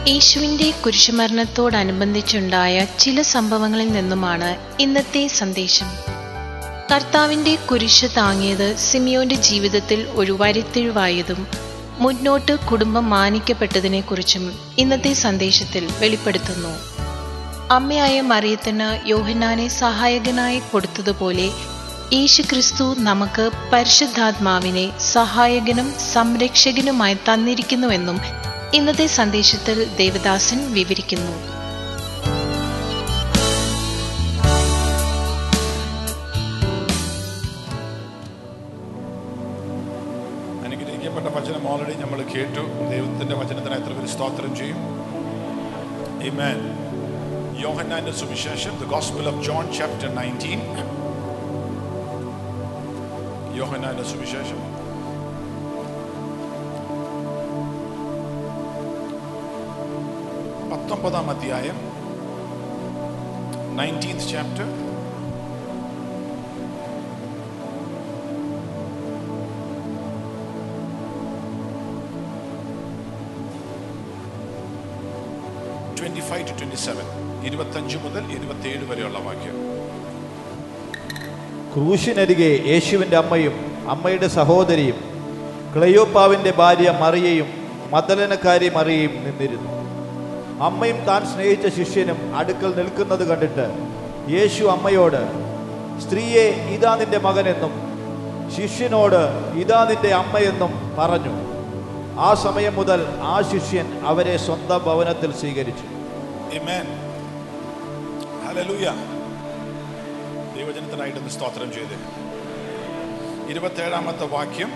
യേശുവിൻ്റെ കുരിശുമരണത്തോടനുബന്ധിച്ചുണ്ടായ ചില സംഭവങ്ങളിൽ നിന്നുമാണ് ഇന്നത്തെ സന്ദേശം. കർത്താവിൻ്റെ കുരിശ് താങ്ങിയത് സിമിയോന്റെ ജീവിതത്തിൽ ഒരു വഴിത്തിരിവായതും മുന്നോട്ട് കുടുംബം മാനിക്കപ്പെട്ടതിനെക്കുറിച്ചും ഇന്നത്തെ സന്ദേശത്തിൽ വെളിപ്പെടുത്തുന്നു. അമ്മയായ മറിയത്തിന് യോഹന്നാനെ സഹായകനായി കൊടുത്തതുപോലെ യേശുക്രിസ്തു നമുക്ക് പരിശുദ്ധാത്മാവിനെ സഹായകനും സംരക്ഷകനുമായി തന്നിരിക്കുന്നുവെന്നും ഇന്നത്തെ സന്ദേശത്തിൽ ദേവദാസൻ വിവരിക്കുന്നു. അനുഗ്രഹിക്കപ്പെട്ട വചനം ഓൾറെഡി നമ്മൾ കേട്ടു. ദൈവത്തിന്റെ വചനത്തിന് എത്ര പേര് സ്തോത്രം ചെയ്യും? ആമേൻ. യോഹന്നാന്റെ സുവിശേഷം, The Gospel of John chapter 19. യോഹന്നാന്റെ സുവിശേഷം 19-ാം അധ്യായം, 19th chapter. to 27, 25 മുതൽ 27 വരെയുള്ള വാക്യം. ക്രൂശിനരികെ യേശുവിൻ്റെ അമ്മയും അമ്മയുടെ സഹോദരിയും ക്ലെയോപ്പാവിൻ്റെ ഭാര്യ മറിയയും മഗ്ദലനക്കാരി മറിയയും നിന്നിരുന്നു. അമ്മയും താൻ സ്നേഹിച്ച ശിഷ്യനും അടുക്കൽ നിൽക്കുന്നത് കണ്ടിട്ട് യേശു അമ്മയോട്, സ്ത്രീയെ, ഇതാ നിന്റെ മകനെന്നും ശിഷ്യനോട്, ഇതാ നിന്റെ അമ്മയെന്നും പറഞ്ഞു. ആ സമയം മുതൽ ആ ശിഷ്യൻ അവരെ സ്വന്തം ഭവനത്തിൽ സ്വീകരിച്ചു. ആമേൻ. ഹല്ലേലൂയ. ദൈവജനത്തിനായിട്ട് സ്തോത്രം ചെയ്ത് 27-ാമത്തെ വാക്യം.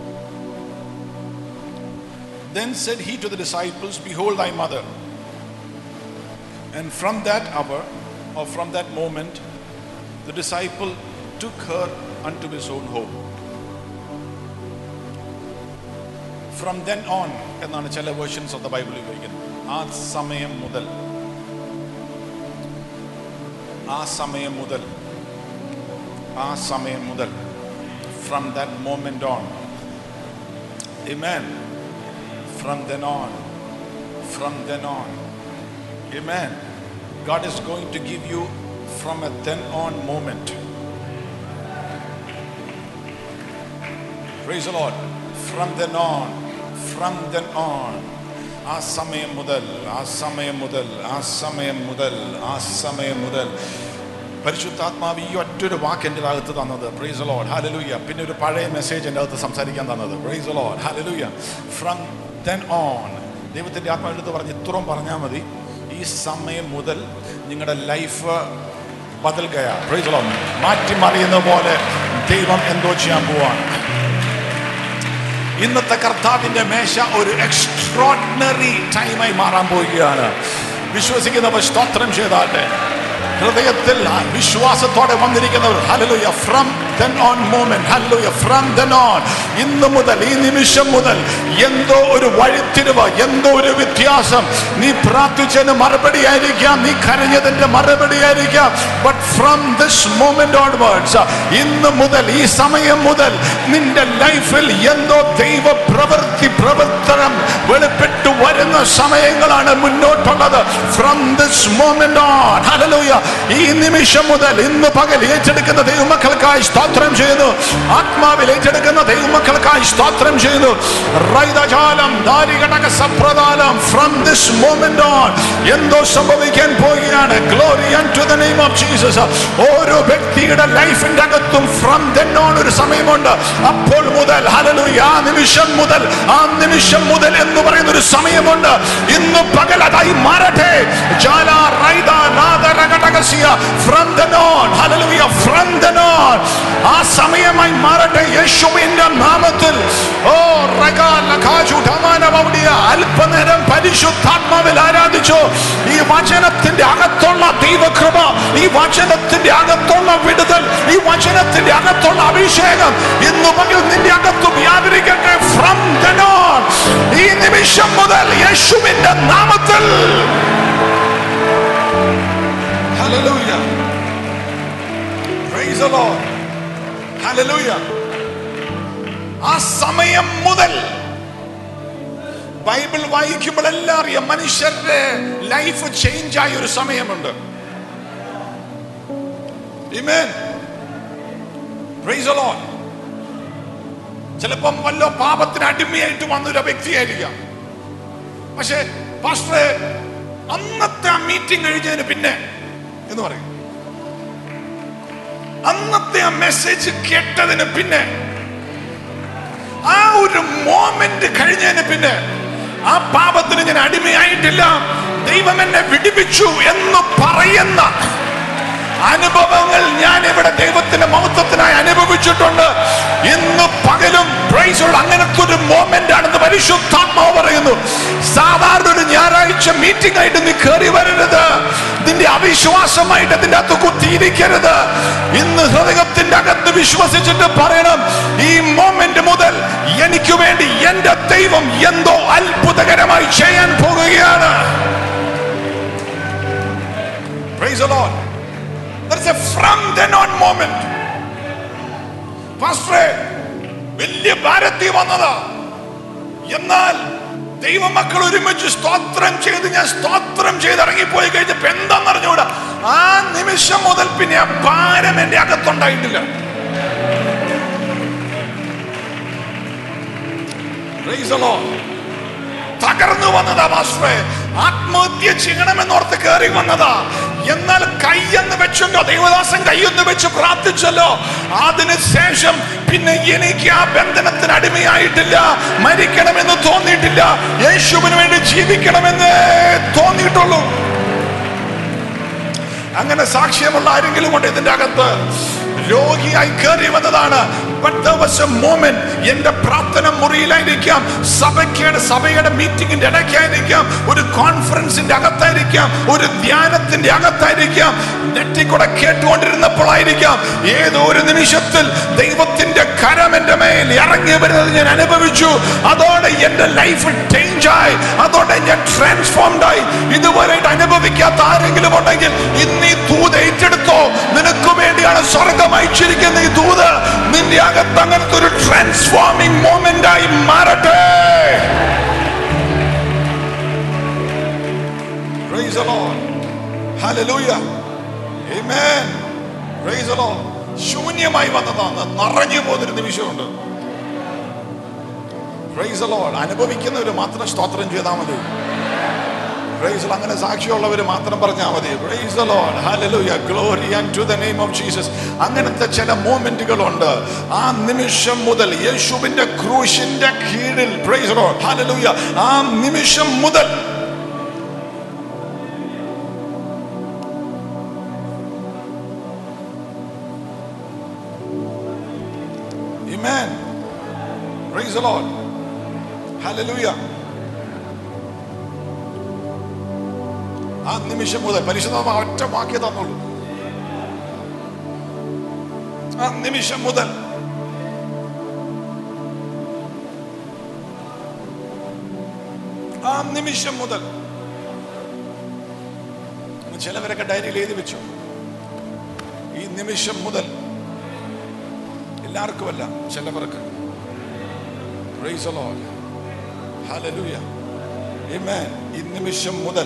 Then said he to the disciples, Behold thy mother. And from that hour, or from that moment, the disciple took her unto his own home. From then on, എന്നാണ് ചില വേർഷൻസ് ഓഫ് ദ ബൈബിൾ ഉപയോഗിക്കുന്നത്. ആ സമയം മുതൽ from that moment on. Amen. From then on. Amen. God is going to give you from a then on moment. Praise the Lord. From then on. ആ സമയം മുതൽ പരിശുദ്ധാത്മാവ് ഈ ഒറ്റൊരു വാക്ക് എൻ്റെ അകത്ത് തന്നത്. Praise the lord. ഹല്ലേലൂയ. പിന്നെ ഒരു പഴയ മെസ്സേജ് എൻ്റെ അകത്ത് സംസാരിക്കാൻ തന്നത്. Praise the lord. ഹല്ലേലൂയ. From then on. ദൈവത്തിൻ്റെ ആത്മാവ് എടുത്ത് പറഞ്ഞ് ഇത്രയും പറഞ്ഞാൽ മതി. ഈ സമയം മുതൽ നിങ്ങളുടെ ലൈഫ് ബദൽഗയാ. Praise the lord. മാറ്റിമറിയുന്ന പോലെ ദൈവം എന്തോ ചെയ്യാൻ പോവാണ്. ഇന്നത്തെ കർത്താവിന്റെ മേശ ഒരു എക്സ്ട്രോർഡിനറി ടൈമായി മാറാൻ പോവുകയാണ്. വിശ്വസിക്കുന്നവർ സ്തോത്രം ചെയ്താട്ടെ. ഹൃദയത്തിൽ വിശ്വാസത്തോടെ വന്നിരിക്കുന്നവർ ഹല്ലേലൂയ. From then on moment. ഹല്ലേലൂയ. From then on. ഇന്ന് മുതൽ, ഈ നിമിഷം മുതൽ എന്തോ ഒരു വഴിത്തിരിവ്, എന്തോ ഒരു വ്യത്യാസം. നീ പ്രാർത്ഥിച്ചതിന് മറുപടി ആയിരിക്കാം, നീ കരഞ്ഞതിന്റെ മറുപടി ആയിരിക്കാം. But from this moment onwards, ഇന്ന് മുതൽ, ഈ സമയം മുതൽ നിന്റെ ലൈഫിൽ എന്തോ ദൈവ പ്രവർത്തനം വെളിപ്പെട്ടു വരുന്ന സമയങ്ങളാണ് മുന്നോട്ടുള്ളത്. From this moment on. ഹല്ലേലൂയ. ഈ നിമിഷം മുതൽ, ഇന്ന് പകൽ ഏറ്റെടുക്കുന്ന ദൈവമക്കൾക്കായി സ്തോത്രം ചെയ്യുന്നു. ആത്മാവിൽ ഏറ്റെടുക്കുന്ന ദൈവമക്കൾക്കായി സ്തോത്രം ചെയ്യുന്നു. റൈദജാലം ദാരികടക സപ്രദാലം. ഫ്രം ദിസ് മോമെന്റ് ഓൺ എന്തോ സംഭവിക്കാൻ പോവുകയാണ്. Glory unto the name of Jesus. ഓരോ വ്യക്തിയുടെ ലൈഫിന്റെ അകത്തും ഫ്രം ദെൻ ഓൺ ഒരു സമയമുണ്ട്. അപ്പോൾ മുതൽ, ഹല്ലേലൂയ, ആ നിമിഷം മുതൽ എന്ന് പറയുന്ന ഒരു സമയമുണ്ട്. ഇന്ന് പകൽ അതായി മാറട്ടെ. ജാല റൈദ നാദരകടകസിയ. From then on. ഹല്ലേലൂയ. ഫ്രം ദെൻ ഓൺ ആ സമയമായി മാറട്ടെ യേശുവിന്റെ നാമത്തിൽ. ഓ അല്പനേരം പരിശുദ്ധാത്മാവിൽ ആരാധിച്ചു. ഈ വചനത്തിന്റെ അകത്തുള്ള ദൈവകൃപ, ഈ വചനത്തിന്റെ അകത്തുള്ള വിടുതൽ, ഈ വചനത്തിന്റെ അകത്തുള്ള അഭിഷേകം ഇന്ന് പകൽ നിന്റെ അകത്ത് വ്യാപരിക്കട്ടെ. ഫ്രം ദെൻ ഓൺ, ഈ നിമിഷം മുതൽ യേശുവിന്റെ നാമത്തിൽ. Hallelujah. Praise the Lord. Hallelujah. ആ സമയം മുതൽ ബൈബിൾ വായിക്കുമ്പോഴെല്ലാം അറിയാം മനുഷ്യരുടെ ലൈഫ് ചേഞ്ച് ആയ ഒരു സമയമുണ്ട്. Amen. Praise the Lord. ചിലപ്പം വല്ല പാപത്തിന് അടിമയായിട്ട് വന്നൊരു വ്യക്തിയായിരിക്കാം. പക്ഷെ പാസ്റ്ററെ അന്നത്തെ ആ മീറ്റിംഗ് കഴിഞ്ഞതിന് പിന്നെ എന്ന് പറയും, അന്നത്തെ ആ മെസ്സേജ് കേട്ടതിന് പിന്നെ, ആ ഒരു മോമെന്റ് കഴിഞ്ഞതിന് പിന്നെ ആ പാപത്തിന് ഞാൻ അടിമയായിട്ടില്ല, ദൈവം എന്നെ വിടുവിച്ചു എന്ന് പറയുന്ന അനുഭവങ്ങൾ ഞാൻ ഇവിടെ ദൈവത്തിന്റെ മഹത്വത്തിനായി അനുഭവിച്ചിട്ടുണ്ട്. ഇന്ന് പകലും അങ്ങനത്തെ ഒരു മോമെന്റ് ആണെന്ന് പരിശുദ്ധാത്മാവ് പറയുന്നു. സാധാരണ ഒരു ഞായറാഴ്ച മീറ്റിംഗ് ആയിട്ട് നീ കയറി വരരുത്, നിന്റെ അവിശ്വാസമായിട്ട് അതിന്റെ അകത്ത് കുത്തിയിരിക്കരുത്. ഇന്ന് ഹൃദയത്തിന്റെ അകത്ത് വിശ്വസിച്ചിട്ട് പറയണം, ഈ മോമെന്റ് മുതൽ എനിക്ക് വേണ്ടി എന്റെ ദൈവം എന്തോ അത്ഭുതകരമായി ചെയ്യാൻ പോകുകയാണ്. Praise the Lord. There's a from then on moment. Pastor, വലിയ ഭാരതി വന്നതാ, എന്നാൽ ദൈവമക്കൾ ഒരുമിച്ച് സ്തോത്രം ചെയ്ത് ഞാൻ സ്തോത്രം ചെയ്ത് ഇറങ്ങിപ്പോയി കഴിഞ്ഞപ്പോ എന്താന്ന് അറിഞ്ഞൂടാ, ആ നിമിഷം മുതൽ പിന്നെ ആ ഭാരം എന്റെ അകത്തുണ്ടായിട്ടില്ല. Praise the Lord. തകർന്നു വന്നതാ പാസ്റ്ററെ, ആത്മഹത്യ ചെയ്യണമെന്നോർത്ത് കയറി വന്നതാ. എന്നാൽ കൈയെന്ന് വെച്ചല്ലോ, ദൈവദാസൻ കൈയൊന്ന് വെച്ച് പ്രാർത്ഥിച്ചല്ലോ, അതിനുശേഷം പിന്നെ എനിക്ക് ആ ബന്ധനത്തിന് അടിമയായിട്ടില്ല, മരിക്കണമെന്ന് തോന്നിയിട്ടില്ല, യേശുവിന് വേണ്ടി ജീവിക്കണമെന്ന് തോന്നിയിട്ടുള്ളൂ. അങ്ങനെ സാക്ഷ്യമുള്ള ആരെങ്കിലും കൊണ്ട് ഇതിന്റെ അകത്ത് രോഗിയായി കയറി വന്നതാണ്. But there was a moment, എന്റെ പ്രാർത്ഥന മുറിയിലായിരിക്കാം, സഭയുടെ മീറ്റിംഗിന്റെ ഇടയ്ക്കായിരിക്കാം, ഒരു കോൺഫറൻസിന്റെ അകത്തായിരിക്കാം, ഒരു ധ്യാനത്തിന്റെ അകത്തായിരിക്കാം, നെറ്റിക്കൂടെ കേട്ടുകൊണ്ടിരുന്നപ്പോഴായിരിക്കാം, ഏതോ ഒരു നിമിഷത്തിൽ ദൈവത്തിന്റെ കരം എന്റെ മേൽ ഇറങ്ങി വരുന്നത് ഞാൻ അനുഭവിച്ചു. അതോടെ എന്റെ ലൈഫ് ചേഞ്ച് ആയി, അതോടെ ഞാൻ ട്രാൻസ്ഫോംഡ് ആയി. ഇതുവരെ അനുഭവിക്കാത്ത ആരെങ്കിലും ഉണ്ടെങ്കിൽ ഇന്ന് ഈ ദൂത് ഏറ്റെടുത്തോ. നിനക്ക് വേണ്ടിയാണ് സ്വർഗം അയച്ചിരിക്കുന്ന ഈ ദൂത് നിന്റെ അകത്ത് അങ്ങനത്തെ ഒരു ട്രാൻസ്ഫോമിംഗ് മോമെന്റ് ആയി മാറട്ടെ. Praise the Lord. Hallelujah. Amen. Praise the Lord. ശൂന്യമായി വന്നതാണ്, നിറഞ്ഞു പോകുന്നൊരു നിമിഷമുണ്ട്. Praise the Lord. അനുഭവിക്കുന്നവർ മാത്രം സ്തോത്രം ചെയ്താൽ മതി. Praise the Lord. അങ്ങനെ സാക്ഷിയുള്ളവർ മാത്രം പറഞ്ഞാൽ മതി. Praise the Lord. Hallelujah. Glory unto the name of Jesus. അങ്ങനത്തെ ചില മോമെന്റുകളുണ്ട്. ആ നിമിഷം മുതൽ യേശുവിന്റെ ക്രൂശിന്റെ കീഴിൽ, Praise the Lord. Hallelujah. ആ നിമിഷം മുതൽ Amen. Praise the Lord. Hallelujah. ആ നിമിഷം മുതൽ പരിശുദ്ധമായ ഒറ്റ വാക്യം തന്നുള്ളൂ. ആ നിമിഷം മുതൽ ചിലവരൊക്കെ ഡയറിയിൽ എഴുതി വെച്ചു, ഈ നിമിഷം മുതൽ. എല്ലാവർക്കുമല്ല, ചിലവർക്ക്. Praise the Lord. Hallelujah. Amen. ഈ നിമിഷം മുതൽ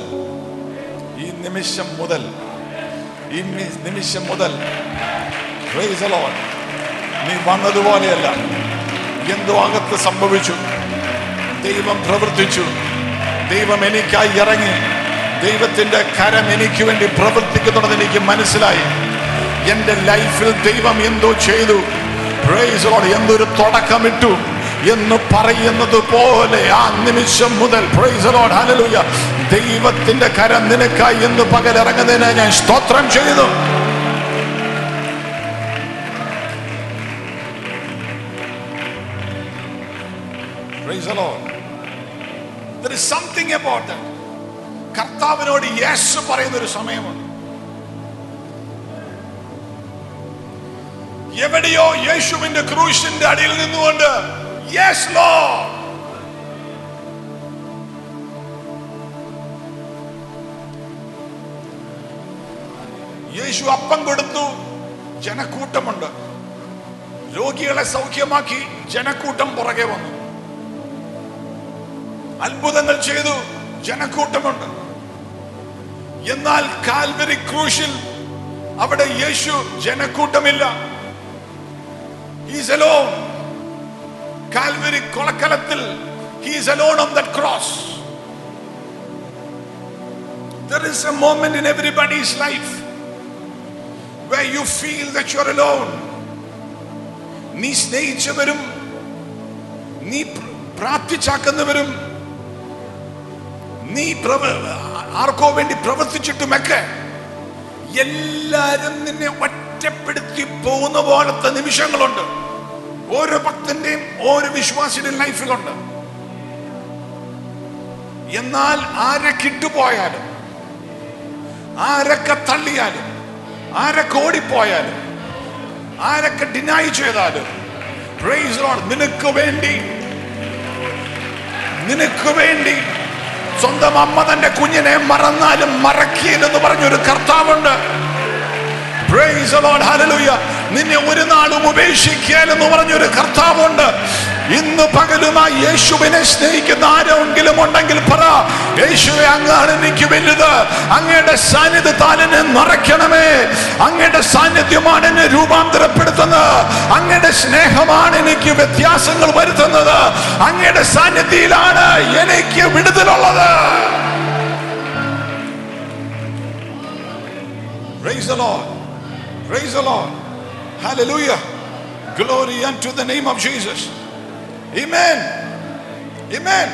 Praise the Lord. നീ വന്നതുപോലെയല്ല, എന്തോ അകത്ത് സംഭവിച്ചു. ദൈവം പ്രവർത്തിച്ചു, ദൈവം എനിക്കായി ഇറങ്ങി, ദൈവത്തിന്റെ കരം എനിക്ക് വേണ്ടി പ്രവർത്തിക്കുന്നുണ്ടെന്ന് എനിക്ക് മനസ്സിലായി. എന്റെ ലൈഫിൽ ദൈവം എന്തോ ചെയ്തു. Praise the Lord. എന്തൊരു തുടക്കമിട്ടു എന്ന് പറയുന്നത് പോലെ ആ നിമിഷം മുതൽ Praise the Lord. Hallelujah. ദൈവത്തിന്റെ കരം നിനക്കായി എന്ന് പകലിറങ്ങുന്നതിനെ ഞാൻ സ്തോത്രം ചെയ്യുന്നു. Praise the Lord. There is something about that. കർത്താവിനോട് യേശു പറയുന്ന ഒരു സമയമുണ്ട്. എവിടെയോ യേശുവിന്റെ ക്രൂശിന്റെ അടിയിൽ നിന്നുകൊണ്ട് Yes Lord. യേശു അപ്പം കൊടുത്തു, ജനക്കൂട്ടമുണ്ട്. രോഗികളെ സൗഖ്യമാക്കി, ജനക്കൂട്ടം പുറകെ വന്നു. അത്ഭുതങ്ങൾ ചെയ്തു, ജനക്കൂട്ടമുണ്ട്. എന്നാൽ കാൽവരി ക്രൂശിൽ അവിടെ യേശു ജനക്കൂട്ടമില്ല. He is alone. കാൽവരി കൊലക്കലത്തിൽ he is alone on that cross. There is a moment in everybody's life where you feel that you are alone. നീ സ്നേഹിച്ചവരും നീ പ്രാർത്ഥിച്ചാക്കുന്നവരും നീ ആർക്കോ വേണ്ടി പ്രവർത്തിച്ചിട്ടുമൊക്കെ എല്ലാരും നിന്നെ ഒറ്റപ്പെടുത്തി പോകുന്ന പോലത്തെ നിമിഷങ്ങളുണ്ട്. ഓരോ ഭക്തന്റെയും ഓരോ വിശ്വാസിയുടെയും ലൈഫിലുണ്ട്. എന്നാൽ ആരൊക്കെ ഇട്ടുപോയാലും, ആരൊക്കെ തള്ളിയാലും, ആരൊക്കെ ഓടിപ്പോയാലും, ആരൊക്കെ ഡിനൈ ചെയ്താലും, പ്രൈസ് ലോർഡ്, നിനക്ക് വേണ്ടി സ്വന്തം അമ്മ തന്റെ കുഞ്ഞിനെ മറന്നാലും മറക്കിയില്ലെന്ന് പറഞ്ഞൊരു കർത്താവുണ്ട്. പ്രൈസ് ദി ലോർഡ്, ഹല്ലേലൂയ. നിന്നെ ഒരു നാളും ഉപേക്ഷിക്കാനെന്ന് പറഞ്ഞൊരു കർത്താവുണ്ട്. ഇന്ന് പകലുമായി യേശുവിനെ സ്നേഹിക്കുന്ന ആരെങ്കിലും ഉണ്ടെങ്കിൽ പറ, യേശുവേ, അങ്ങാണ് എനിക്ക് വലുത്. അങ്ങയുടെ സാന്നിധ്യത്താൽ എന്നെ നിറയ്ക്കണമേ. അങ്ങയുടെ സാന്നിധ്യമാണ് എന്നെ രൂപാന്തരപ്പെടുത്തുന്നത്. അങ്ങയുടെ സ്നേഹമാണ് എനിക്ക് വ്യത്യാസങ്ങൾ വരുത്തുന്നത്. അങ്ങയുടെ സാന്നിധ്യത്തിലാണ് എനിക്ക് വിടുതലുള്ളത്. Praise the Lord. Praise the Lord. Hallelujah. Glory unto the name of Jesus. Amen. Amen.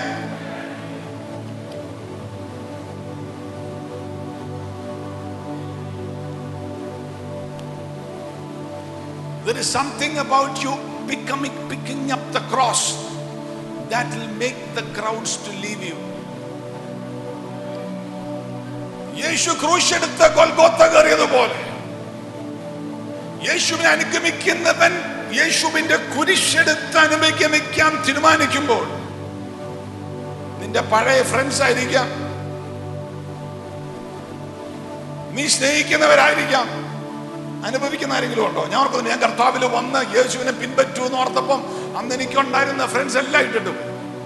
There is something about you picking up the cross that will make the crowds to leave you. യേശു ക്രൂശെടുത്ത ഗൊൽഗോത്ത കയറിയതുപോലെ യേശുവിനെ അനുഗമിക്കുന്നവൻ യേശുവിന്റെ കുരിശെടുത്ത് അനുഗമിക്കാൻ തീരുമാനിക്കുമ്പോൾ, നിന്റെ പഴയ friends ആയിരിക്കാം, നീ സ്നേഹിക്കുന്നവരായിരിക്കാം, അനുഭവിക്കുന്ന ആരെങ്കിലും ഉണ്ടോ? ഞാൻ ഓർക്കുന്നു, ഞാൻ കർത്താവിൽ വന്ന് യേശുവിനെ പിൻപറ്റൂ എന്ന് ഓർത്തപ്പം അന്ന് എനിക്കുണ്ടായിരുന്ന ഫ്രണ്ട്സ് എല്ലാം ഇട്ടിട്ടു.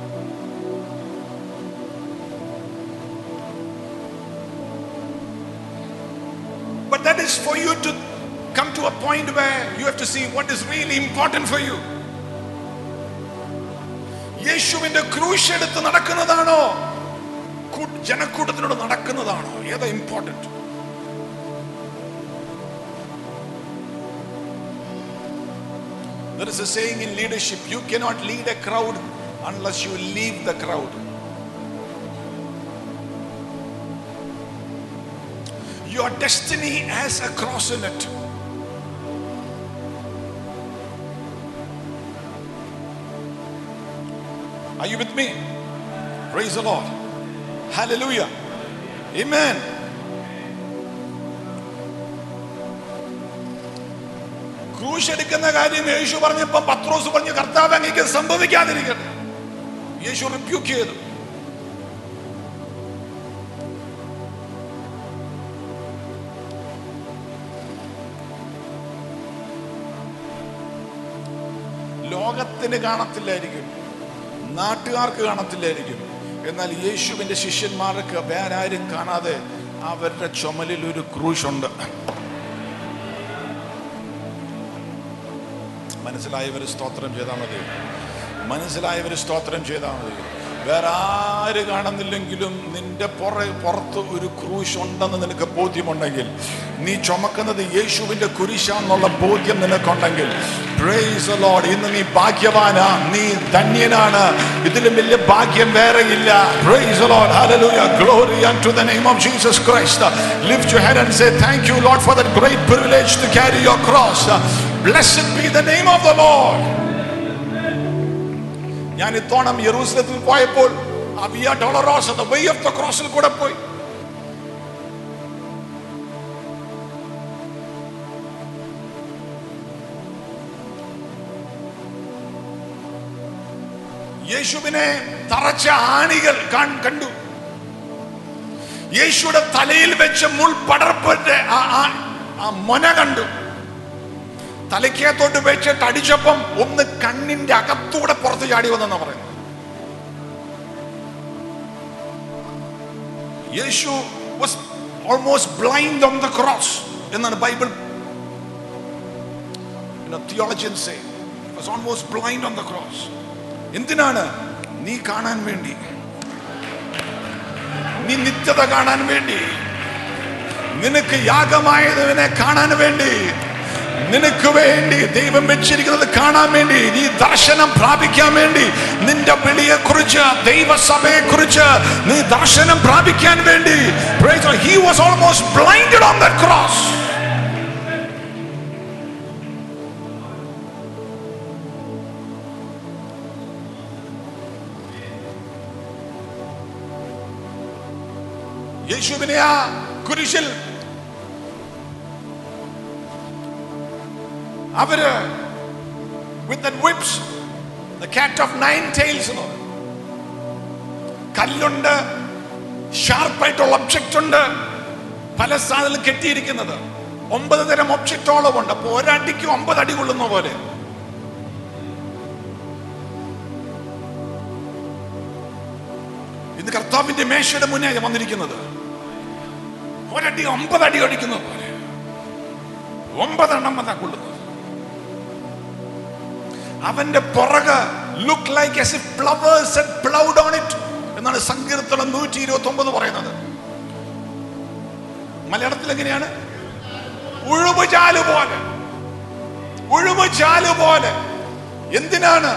But that is for you to come to a point where you have to see what is really important for you. യേശുവിന്റെ ക്രൂശ് എടുത്ത് നടക്കുന്നതാണോ, ജനക്കൂട്ടത്തിനോട് നടക്കുന്നതാണോ? ഏതാ important? There is a saying in leadership, you cannot lead a crowd unless you leave the crowd. Your destiny has a cross in it. Are you with me? Praise the Lord. Hallelujah. Amen. ക്രൂശ് എടുക്കുന്ന കാര്യം യേശു പറഞ്ഞപ്പോൾ പത്രോസ് പറഞ്ഞു, കർത്താവ്, അങ്ങേക്ക് സംഭവിക്കാതിരിക്കട്ടെ. യേശു rebuke ചെയ്തു. ലോകത്തിന് കാണത്തില്ലായിരിക്കും, നാട്ടുകാർക്ക് കാണത്തില്ലായിരിക്കും, എന്നാൽ യേശുവിന്റെ ശിഷ്യന്മാർക്ക് വേറെ ആരും കാണാതെ അവരുടെ ചുമലിൽ ഒരു ക്രൂശുണ്ട്. മനസ്സിലായവർ സ്തോത്രം ചെയ്താൽ മതി. മനസ്സിലായവർ സ്തോത്രം ചെയ്താൽ മതി. വേറെ ആര് കാണുന്നില്ലെങ്കിലും നിന്റെ പുറത്ത് ഒരു ക്രൂശ് ഉണ്ടെന്ന് നിനക്ക് ബോധ്യമുണ്ടെങ്കിൽ, നീ ചുമക്കുന്നത് യേശുവിന്റെ കുരിശാന്നുള്ള ബോധ്യം നിനക്കുണ്ടെങ്കിൽ, പ്രൈസ് ദി ലോർഡ്, ഇന്ന് നീ ഭാഗ്യവാനാ, നീ ധന്യനാണ്. ഇതിലും വലിയ ഭാഗ്യം വേറെ ഇല്ല. പ്രൈസ് ദി ലോർഡ്, ഹല്ലേലൂയ, glory unto the name of Jesus Christ. Lift your head and say, thank you Lord for that great privilege to carry your cross. Blessed be the name of the Lord. ഞാൻ ഇത്തോണം യെരൂശലേമിൽ പോയപ്പോൾ ആ Via Dolorosa, the way of the crossൽ കൂടെ പോയി. യേശുവിനെ തറച്ച ആണികൾ കണ്ടു. യേശുയുടെ തലയിൽ വെച്ച മുൾപടർപ്പിന്റെ ആ മൊന കണ്ടു. തലയ്ക്കകത്തോട്ട് വെച്ചിട്ട് അടിച്ചപ്പം ഒന്ന് കണ്ണിന്റെ അകത്തൂടെ പുറത്ത് ചാടി വന്നെന്നാ പറയുന്നത്. യേശു was almost blind on the cross എന്നാണ് Bible theologians say. He was almost blind on the cross. എന്തിനാണ്? നീ കാണാൻ വേണ്ടി, നീ നിത്യത കാണാൻ വേണ്ടി, നിനക്ക് യാഗമായതിനെ കാണാൻ വേണ്ടി, നിനക്ക് വേണ്ടി ദൈവം വെച്ചിരിക്കുന്നത് കാണാൻ വേണ്ടി, നീ ദർശനം പ്രാപിക്കാൻ വേണ്ടി, നിന്റെ വിളിയെ കുറിച്ച്, ദൈവസഭയെ കുറിച്ച് നീ ദർശനം പ്രാപിക്കാൻ വേണ്ടി. He was almost blinded on that cross. യേശുവിനെ ആ കുരിശിൽ അവര് with that whips, the cat of nine tails, കല്ലുണ്ട്, ഷാർപ്പായിട്ടുള്ള ഒബ്ജക്റ്റ് ഉണ്ട്, പല സാധനങ്ങളും കെട്ടിയിരിക്കുന്നത് 9 തരം ഒബ്ജക്റ്റോളം ഉണ്ട്. അപ്പൊ ഒരടിക്ക് 9 അടി കൊള്ളുന്ന പോലെ. ഇന്ന് കർത്താവിന്റെ മേശയുടെ മുന്നേ വന്നിരിക്കുന്നത് ഒരടി 9 അടി അടിക്കുന്നത് പോലെ, 9 എണ്ണം വന്നാ കൊള്ളുന്നത്. അവന്റെ പുറകെ look like as if flowers had plowed on it എന്നാണ് സങ്കീർത്തനം 129 പറയുന്നത്. മലയാളത്തിൽ എങ്ങനെയാണ്? ഉഴുവുചാല് പോലെ, ഉഴുവുചാല് പോലെ. എന്തിനാണ്?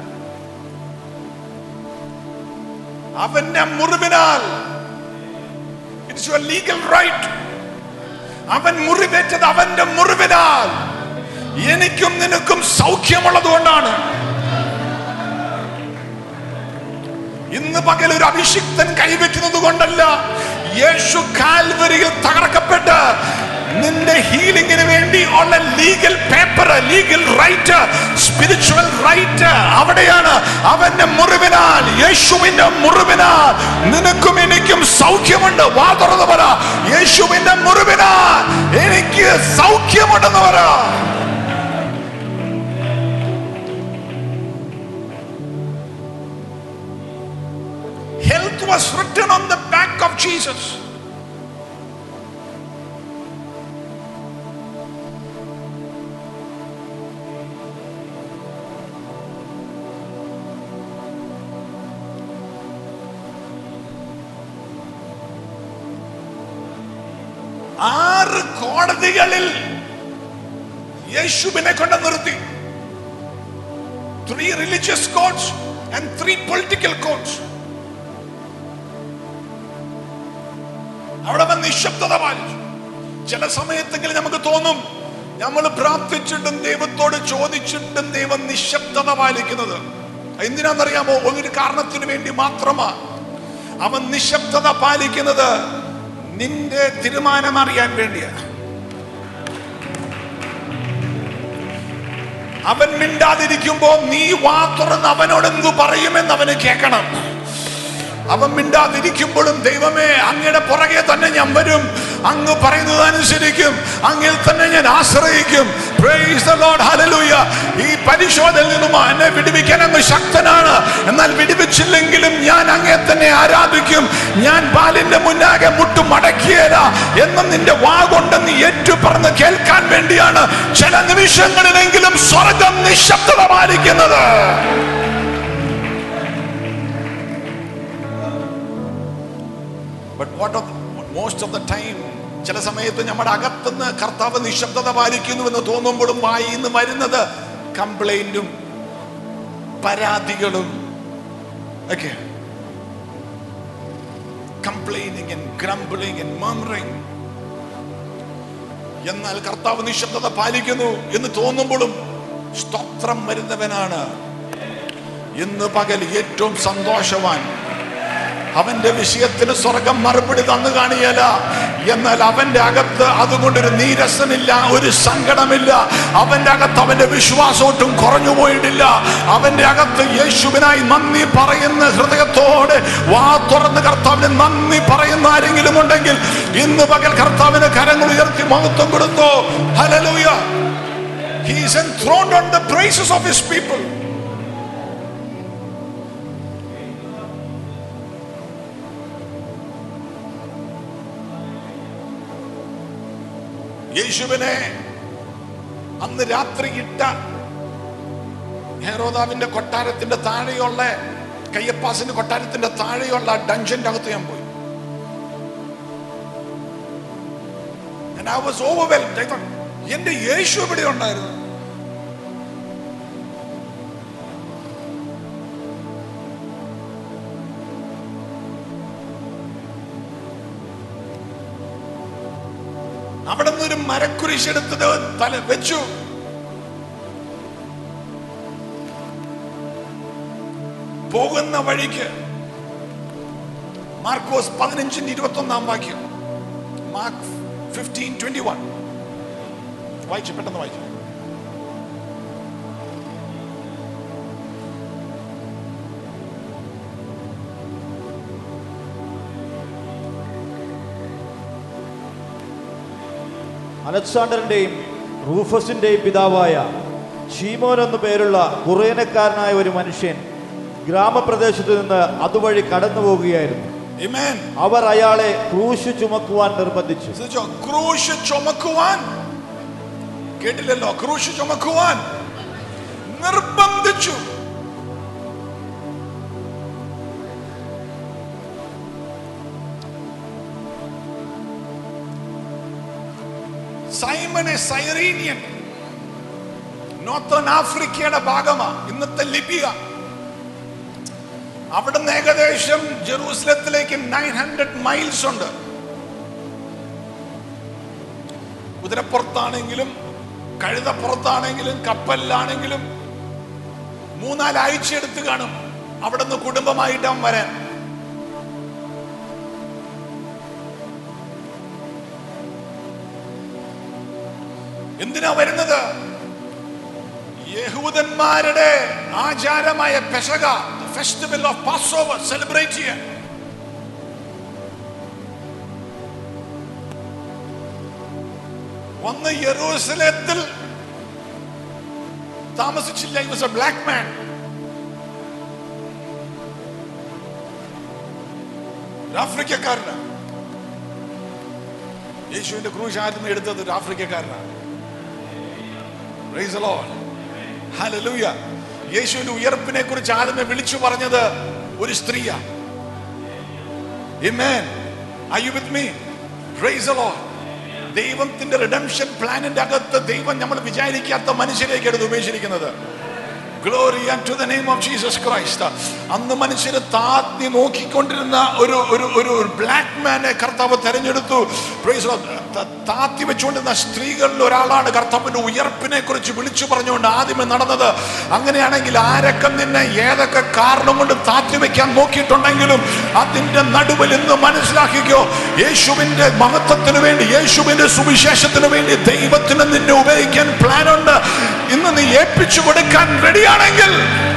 അവന്റെ മുറിവിനാൽ. It's your legal right. അവൻ മുറിവേറ്റത് അവന്റെ മുറിവിനാൽ എനിക്കും നിനക്കും സൗഖ്യമുള്ളത് കൊണ്ടാണ്. ഇന്ന് പകൽ ഒരു അഭിഷിക്തൻ കൈവയ്ക്കുന്നത് കൊണ്ടല്ല, യേശു കാൽവരിയിൽ തകർക്കപ്പെട്ട് നിന്റെ ഹീലിംഗിന് വേണ്ടി ഉള്ള legal paper, legal right, spiritual right അവിടെയാണ്. അവന്റെ മുറിവിനാൽ, യേശുവിന്റെ മുറിവിനാൽ നിനക്കും എനിക്കും സൗഖ്യമുണ്ട്. വാ തുറന്ന് പറ, യേശുവിന്റെ മുറിവിനാൽ എനിക്ക് സൗഖ്യമുണ്ടെന്ന് പറ. Health was written on the back of Jesus. ആറ് കോടതികളിൽ യേശുവിനെ കൊണ്ട് നിർത്തി. 3 religious courts and 3 political courts. അവിടെ നിശബ്ദത പാലിച്ചു. ചില സമയത്തെങ്കിലും നമുക്ക് തോന്നും നമ്മൾ പ്രാർത്ഥിച്ചിട്ടും ദൈവത്തോട് ചോദിച്ചിട്ടും ദൈവം നിശബ്ദത പാലിക്കുന്നത്. എന്തിനാണെന്നറിയാമോ? ഒരു കാരണത്തിന് വേണ്ടി മാത്രമാ അവൻ നിശബ്ദത പാലിക്കുന്നത്. നിന്റെ തീരുമാനം അറിയാൻ വേണ്ടിയാ. അവൻ മിണ്ടാതിരിക്കുമ്പോ നീ വാ തുറന്ന് അവനോട് എന്തു പറയുമെന്ന് അവന് കേൾക്കണം. അവൻ മിണ്ടാതിരിക്കുമ്പോഴും ദൈവമേ അങ്ങയുടെ പുറകെ തന്നെ ഞാൻ വരും, അങ്ങ് പറയുന്നത് അനുസരിക്കും, അങ്ങിൽ തന്നെ ഞാൻ ആശ്രയിക്കും. Praise the Lord, hallelujah. ഈ പരിശോധനയിൽ നിന്നും എന്നെ വിടുവിക്കാൻ അങ്ങ് ശക്തനാണ്. എന്നാൽ വിടുവിച്ചില്ലെങ്കിലും ഞാൻ അങ്ങേ തന്നെ ആരാധിക്കും. ഞാൻ ബാലിന്റെ മുന്നാകെ മുട്ടു മടക്കിയേല എന്നും നിന്റെ വാ കൊണ്ട് നീ ഏറ്റു പറഞ്ഞ് കേൾക്കാൻ വേണ്ടിയാണ് ചില നിമിഷങ്ങളിലെങ്കിലും സ്വർഗം നിശബ്ദത പാലിക്കുന്നത്. But most of the time, ചില സമയത്ത് നമ്മുടെ അകത്തുനിന്ന് കർത്താവ് നിശബ്ദത പാലിക്കുന്നുവെന്ന് തോന്നുമ്പോഴും വായിന്ന് വരുന്നത് കംപ്ലൈന്റും പരാതികളും ഒക്കെ. Complaining and grumbling and murmuring. എന്നാൽ കർത്താവ് നിശബ്ദത പാലിക്കുന്നു എന്ന് തോന്നുമ്പോഴും സ്തോത്രം വരുന്നവനാണ്. ഇന്ന് പകൽ ഏറ്റവും സന്തോഷവാൻ. അവന്റെ വിഷയത്തിൽ സ്വർഗം മറുപടി തന്നു കാണിയല്ല. എന്നാൽ അവന്റെ അകത്ത് അതുകൊണ്ടൊരു നീരസമില്ല, ഒരു സങ്കടമില്ല. അവന്റെ അകത്ത് അവന്റെ വിശ്വാസമൊട്ടും കുറഞ്ഞു പോയിട്ടില്ല. അവന്റെ അകത്ത് യേശുവിനായി നന്ദി പറയുന്ന ഹൃദയത്തോടെ വാ തുറന്ന് കർത്താവിന് നന്ദി പറയുന്ന ആരെങ്കിലും ഉണ്ടെങ്കിൽ ഇന്ന് പകൽ കർത്താവിന് കരങ്ങൾ ഉയർത്തി മഹത്വം കൊടുത്തു. ഹല്ലേലൂയ. He is enthroned on the praises of his people. യേശുവിനെ അന്ന് രാത്രി ഇട്ട ഹെരോദാവിന്റെ കൊട്ടാരത്തിന്റെ താഴെയുള്ള, കയ്യപ്പാസിന്റെ കൊട്ടാരത്തിന്റെ താഴെയുള്ള ഡഞ്ചന്റെ അകത്ത് ഞാൻ പോയി. And I was overwhelmed. I thought, എന്റെ യേശു ഇവിടെ ഉണ്ടായിരുന്നു. അവിടെ നിന്നൊരു മരക്കുരിശെടുത്തത് തല വെച്ചു. പോകുന്ന വഴിക്ക് മാർക്കോസ് 15:21 വാക്യം, മാർക്ക് 15:21 വായിച്ചു, പെട്ടെന്ന് വായിച്ചു. അലക്സാണ്ടറിന്റെയും റൂഫസിന്റെയും പിതാവായ ശീമോൻ എന്നു പേരുള്ള കുറേനക്കാരനായ ഒരു മനുഷ്യൻ ഗ്രാമപ്രദേശത്ത് നിന്ന് അതുവഴി കടന്നു പോകുകയായിരുന്നു. അവർ അയാളെ ക്രൂശ് ചുമക്കുവാൻ നിർബന്ധിച്ചു. ക്രൂശ് ചുമക്കുവാൻ കേട്ടില്ലല്ലോ, ക്രൂശ് ചുമക്കുവാൻ നിർബന്ധിച്ചു. സൈമനെ സൈറീനിയൻ നോർത്തേൺ ആഫ്രിക്കയുടെ ഭാഗമാണ് ഇന്നത്തെ ലിബിയ. അവിടുന്ന് ഏകദേശം ജെറൂസലത്തിലേക്ക് 900 മൈൽസ് ഉണ്ട്. കുതിരപ്പുറത്താണെങ്കിലും കഴുതപ്പുറത്താണെങ്കിലും കപ്പലിലാണെങ്കിലും 3-4 ആഴ്ച എടുത്ത് കാണും അവിടുന്ന് കുടുംബമായിട്ടാവും വരാൻ. എന്തിനാ വരുന്നത്? യഹൂദന്മാരുടെ ആചാരമായ പെസഹ, ഫെസ്റ്റിവൽ ഓഫ് പാസ്ഓവർ സെലിബ്രേറ്റ് ചെയ്യാൻ. വന്ന് യെരൂശലേത്തിൽ താമസിച്ചില്ല. He was a black man. ആഫ്രിക്കക്കാരനാണ്. യേശുവിന്റെ ക്രൂശ് ആദ്യം എടുത്തത് ഒരു ആഫ്രിക്കക്കാരനാണ്. Praise the Lord. Hallelujah. യേശുവിന്റെ ഉയർപ്പിനെ കുറിച്ച് ആദ്യമേ വിളിച്ചു പറഞ്ഞത് ഒരു സ്ത്രീയാണ്. Amen. Are you with me? Praise the Lord. ദൈവത്തിന്റെ റിഡംഷൻ പ്ലാനിന്റെ അകത്ത് ദൈവം നമ്മൾ വിചാരിക്കാത്ത മനുഷ്യരേക്ക് എടുത്ത് ഉപേക്ഷിക്കുന്നത്. Glory unto the name of Jesus Christ. അന്ന് മനുഷ്യരെ താത്തി നോക്കിക്കൊണ്ടിരുന്ന ഒരു ബ്ലാക്ക് മാനെ കർത്താവ് തെരഞ്ഞെടുത്തു. താത്തി വെച്ചുകൊണ്ടിരുന്ന സ്ത്രീകളിൽ ഒരാളാണ് കർത്താവിന്റെ ഉയർപ്പിനെ കുറിച്ച് വിളിച്ചു പറഞ്ഞുകൊണ്ട് ആദ്യമേ നടന്നത്. അങ്ങനെയാണെങ്കിൽ ആരൊക്കെ നിന്നെ ഏതൊക്കെ കാരണം കൊണ്ട് താത്തി വെക്കാൻ നോക്കിയിട്ടുണ്ടെങ്കിലും അതിന്റെ നടുവിൽ ഇന്ന് മനസ്സിലാക്കിക്കോ, യേശുവിന്റെ മഹത്വത്തിന് വേണ്ടി, യേശുവിന്റെ സുവിശേഷത്തിന് വേണ്ടി ദൈവത്തിന് നിന്നെ ഉപയോഗിക്കാൻ പ്ലാനുണ്ട്. ഇന്ന് നീ ഏൽപ്പിച്ചു കൊടുക്കാൻ റെഡിയാണെങ്കിൽ,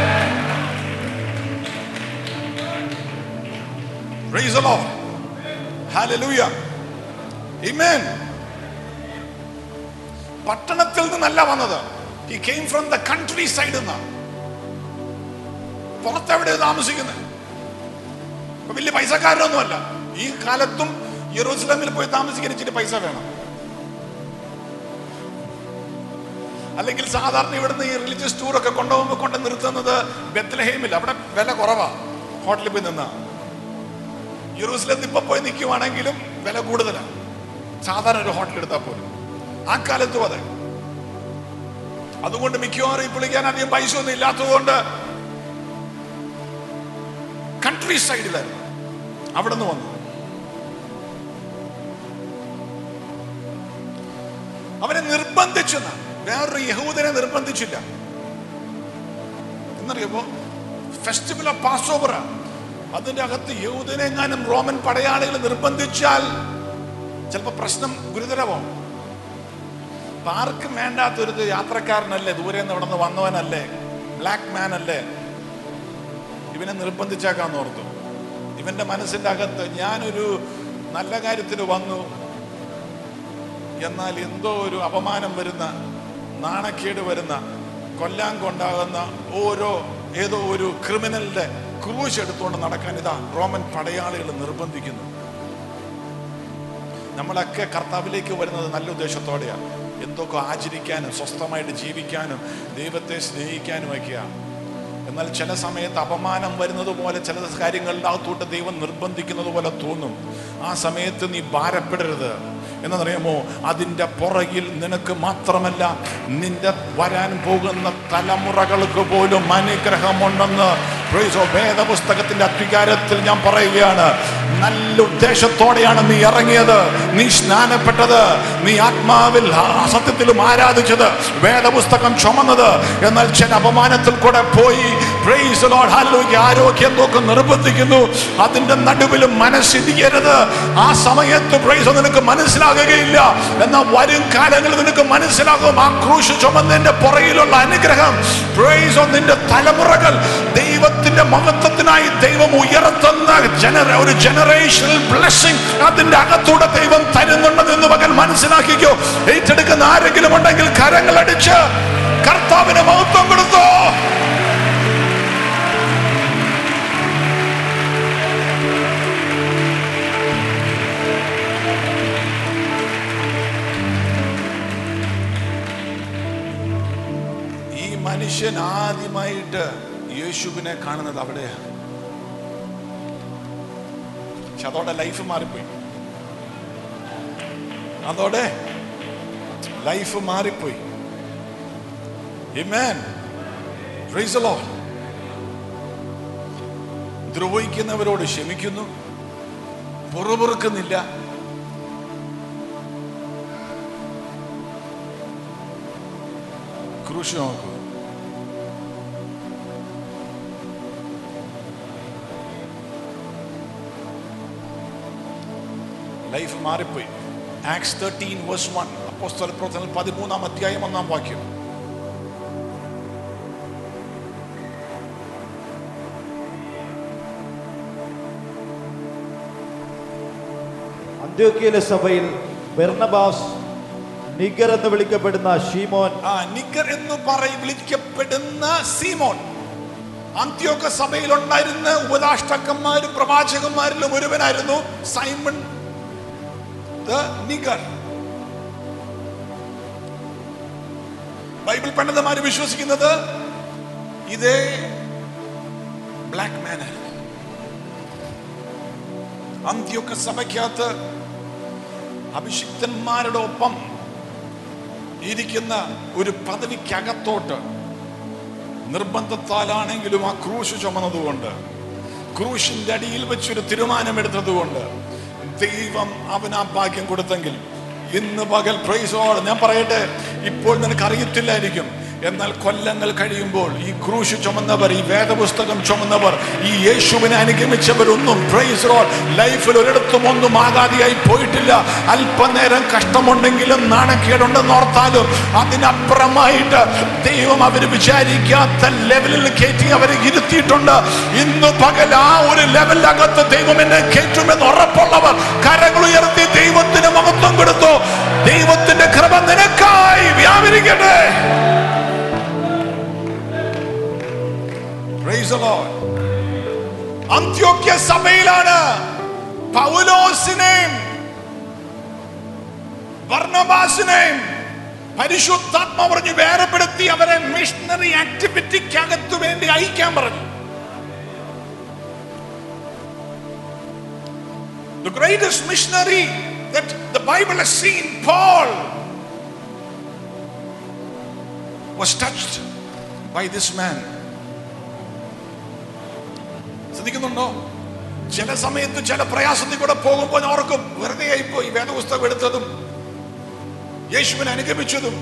praise the Lord, hallelujah, amen. പട്ടണത്തിൽ നിന്നല്ല വന്നത്. He came from the countryside. പുറത്തെവിടെ താമസിക്കുന്നത്? വലിയ പൈസക്കാരനൊന്നുമല്ല. ഈ കാലത്തും യെരൂശലേമിൽ പോയി താമസിക്കാൻ ഇച്ചിരി പൈസ വേണം. അല്ലെങ്കിൽ സാധാരണ ഇവിടുന്ന് ഈ റിലീജിയസ് ടൂറൊക്കെ കൊണ്ടുപോകുമ്പോൾ കൊണ്ട് നിർത്തുന്നത് ബെത്ലഹേമിൽ. അവിടെ വില കുറവാ. ഹോട്ടലിൽ പോയി നിന്നാ. യെരൂശലേമിൽ ഇപ്പൊ പോയി നിൽക്കുവാണെങ്കിലും വില കൂടുതലാണ് സാധാരണ ഒരു ഹോട്ടൽ എടുത്താൽ പോലും. ആ കാലത്തും അതെ. അതുകൊണ്ട് മിക്കവാറും പുള്ളിക്കാൻ അധികം പൈസ ഒന്നും ഇല്ലാത്തതുകൊണ്ട് കൺട്രി സൈഡിലായിരുന്നു. അവിടെ നിന്ന് വന്നു. അവനെ നിർബന്ധിച്ചെന്ന, വേറൊരു യഹൂദനെ നിർബന്ധിച്ചില്ല. എന്നറിയപ്പോ ഫെസ്റ്റിവൽ ഓഫ് പാസ്ഓവർ, അതിന്റെ അകത്ത് യഹൂദനെ എങ്ങാനും റോമൻ പടയാളികൾ നിർബന്ധിച്ചാൽ ചിലപ്പോൾ പ്രശ്നം ഗുരുതരമാവും. ആർക്കും വേണ്ടാത്തൊരു യാത്രക്കാരനല്ലേ, ദൂരെ നിന്ന് ഇവിടെ നിന്ന് വന്നവനല്ലേ, ബ്ലാക്ക് മാൻ അല്ലേ, ഇവനെ നിർബന്ധിച്ചേക്കാന്ന് ഓർത്തു. ഇവന്റെ മനസ്സിന്റെ അകത്ത് ഞാനൊരു നല്ല കാര്യത്തിന് വന്നു, എന്നാൽ എന്തോ ഒരു അപമാനം വരുന്ന, നാണക്കേട് വരുന്ന, കൊല്ലാൻ കൊണ്ടാകുന്ന ഏതോ ഒരു ക്രിമിനലിന്റെ ക്രൂശ് എടുത്തുകൊണ്ട് നടക്കാൻ ഇതാ റോമൻ പടയാളികൾ നിർബന്ധിക്കുന്നു. നമ്മളൊക്കെ കർത്താവിലേക്ക് വരുന്നത് നല്ല ഉദ്ദേശത്തോടെയാണ്. എന്തൊക്കെ ആചരിക്കാനും സ്വസ്ഥമായിട്ട് ജീവിക്കാനും ദൈവത്തെ സ്നേഹിക്കാനും ഒക്കെയാണ്. എന്നാൽ ചില സമയത്ത് അപമാനം വരുന്നത് പോലെ ചില കാര്യങ്ങളുടെ അകത്തോട്ട് ദൈവം നിർബന്ധിക്കുന്നത് പോലെ തോന്നും. ആ സമയത്ത് നീ ഭാരപ്പെടരുത്. എന്നറിയാമോ, അതിൻ്റെ പുറകിൽ നിനക്ക് മാത്രമല്ല നിന്റെ വരാൻ പോകുന്ന തലമുറകൾക്ക് പോലും അനുഗ്രഹമുണ്ടെന്ന് വേദപുസ്തകത്തിന്റെ അധികാരത്തിൽ ഞാൻ പറയുകയാണ്. നല്ല ഉദ്ദേശത്തോടെയാണ് നീ ഇറങ്ങിയത്, നീ സ്നാനപ്പെട്ടത്, നീ ആത്മാവിൽ സത്യത്തിലും ആരാധിച്ചത്, വേദപുസ്തകം ചുമന്നത്. എന്നാൽ ചില അപമാനത്തിൽ കൂടെ പോയി ആരോഗ്യം നോക്ക് നിർബന്ധിക്കുന്നു. അതിന്റെ നടുവിലും മനസ്സിരിക്കരുത്. ആ സമയത്ത് നിനക്ക് മനസ്സിലാകുകയില്ല. എന്നാൽ വരും കാലങ്ങളിൽ നിനക്ക് മനസ്സിലാകും ആ ക്രൂശ് ചുമന്നതിന്റെ പുറകിലുള്ള അനുഗ്രഹം. നിന്റെ തലമുറകൾ ദൈവത്തിന്റെ മഹത്വത്തിനായി ദൈവം ഉയർത്തുന്ന ഒരു ജനറേഷണൽ ബ്ലെസ്സിംഗ് അതിന്റെ അകത്തൂടെ ദൈവം തരുന്നുണ്ടെന്ന് മകൻ മനസ്സിലാക്കിക്കോ. ഏറ്റെടുക്കുന്ന ആരെങ്കിലും ഉണ്ടെങ്കിൽ കരങ്ങളടിച്ച് കർത്താവിന് മഹത്വം കൊടുത്തോ. ഈ മനുഷ്യൻ ആദ്യമായിട്ട് യേശുവിനെ കാണുന്നത് അവിടെയാണ്. പക്ഷെ അതോടെ ലൈഫ് മാറിപ്പോയി. അതോടെ ലൈഫ് മാറിപ്പോയി. ആമേൻ. Praise the lord. ദ്രോഹിക്കുന്നവരോട് ക്ഷമിക്കുന്നു, പുറപുറുക്കുന്നില്ല. ക്രൂശ് നോക്കൂ. ലൈഫ് മാറിപ്പോയി. ആക്ട്സ് 13:1 അപ്പോസ്തല പ്രവർത്തനങ്ങൾ 13-ാം അധ്യായം 1-ാം വാക്യം. അന്ത്യോക്യയിലെ സഭയിൽ ബർന്നബാസ് നിഗർ എന്ന് വിളിക്കപ്പെടുന്ന ശീമോൻ, നിഗർ എന്ന് വിളിക്കപ്പെടുന്ന സീമോൻ അന്ത്യോക്യ സഭയിൽ ഉണ്ടായിരുന്ന ഉപദേഷ്ടാക്കന്മാരും പ്രവാചകന്മാരിലും ഒരുവനായിരുന്നു സൈമൺ ദ നിഗർ. ബൈബിൾ പണ്ഡിതന്മാർ വിശ്വസിക്കുന്നത് ഇതേ ബ്ലാക്ക് മാന് അന്ത്യോക്യ സഭയ്ക്കകത്ത് അഭിഷിക്തന്മാരുടെ ഒപ്പം ഇരിക്കുന്ന ഒരു പദവിക്കകത്തോട്ട് നിർബന്ധത്താലാണെങ്കിലും ആ ക്രൂശ് ചുമന്നതുകൊണ്ട്, ക്രൂശിന്റെ അടിയിൽ വെച്ചൊരു തീരുമാനമെടുത്തതുകൊണ്ട് ദൈവം അവന് ആ ഭാഗ്യം കൊടുത്തെങ്കിൽ ഇന്ന് പകൽ പ്രൈസ് ഗോഡ്. ഞാൻ പറയട്ടെ, ഇപ്പോൾ നിനക്ക് അറിയത്തില്ലായിരിക്കും, എന്നാൽ കൊല്ലങ്ങൾ കഴിയുമ്പോൾ ഈ ക്രൂശ് ചുമന്നവർ, ഈ വേദപുസ്തകം ചുമന്നവർ, ഈ യേശുവിനെ അനുഗമിച്ചവരൊന്നും പ്രൈസ് ഗോഡ് ലൈഫിൽ ഒരിടത്തും ഒന്നും ആകാതെയായി പോയിട്ടില്ല. അല്പനേരം കഷ്ടമുണ്ടെങ്കിലും നാണക്കേടുണ്ടെന്ന് ഓർത്താലും അതിനപ്പുറമായിട്ട് ദൈവം അവര് വിചാരിക്കാത്ത ലെവലിൽ കയറ്റി അവരെ ഇരുത്തിയിട്ടുണ്ട്. ഇന്ന് പകൽ ആ ഒരു ലെവലിനകത്ത് ദൈവം എന്നെ കയറ്റുമെന്ന് ഉറപ്പുള്ളവർ കരങ്ങൾ ഉയർത്തി ദൈവത്തിന് മഹത്വം കൊടുത്തു. ദൈവത്തിന്റെ കൃപ നിനക്കായി വ്യാപരിക്കട്ടെ. Praise the Lord. അന്ത്യോക്യ സഭയിലാണ് പൗലോസിനെയും ബർന്നബാസിനെയും പരിശുദ്ധാത്മാവ് പറഞ്ഞു വേർപെടുത്തി അവരെ മിഷണറി ആക്ടിവിറ്റിക്കകത്തു വേണ്ടി അയക്കാൻ പറഞ്ഞു. The greatest missionary that the Bible has seen, Paul, was touched by this man. ശ്രദ്ധിക്കുന്നുണ്ടോ? ചില സമയത്ത് ചില പ്രയാസത്തിൽ കൂടെ പോകുമ്പോൾ ഓർക്കും വെറുതെ ആയിപ്പോയി വേദപുസ്തകം എടുത്തതും യേശുവിനെ അനുഗമിച്ചതും.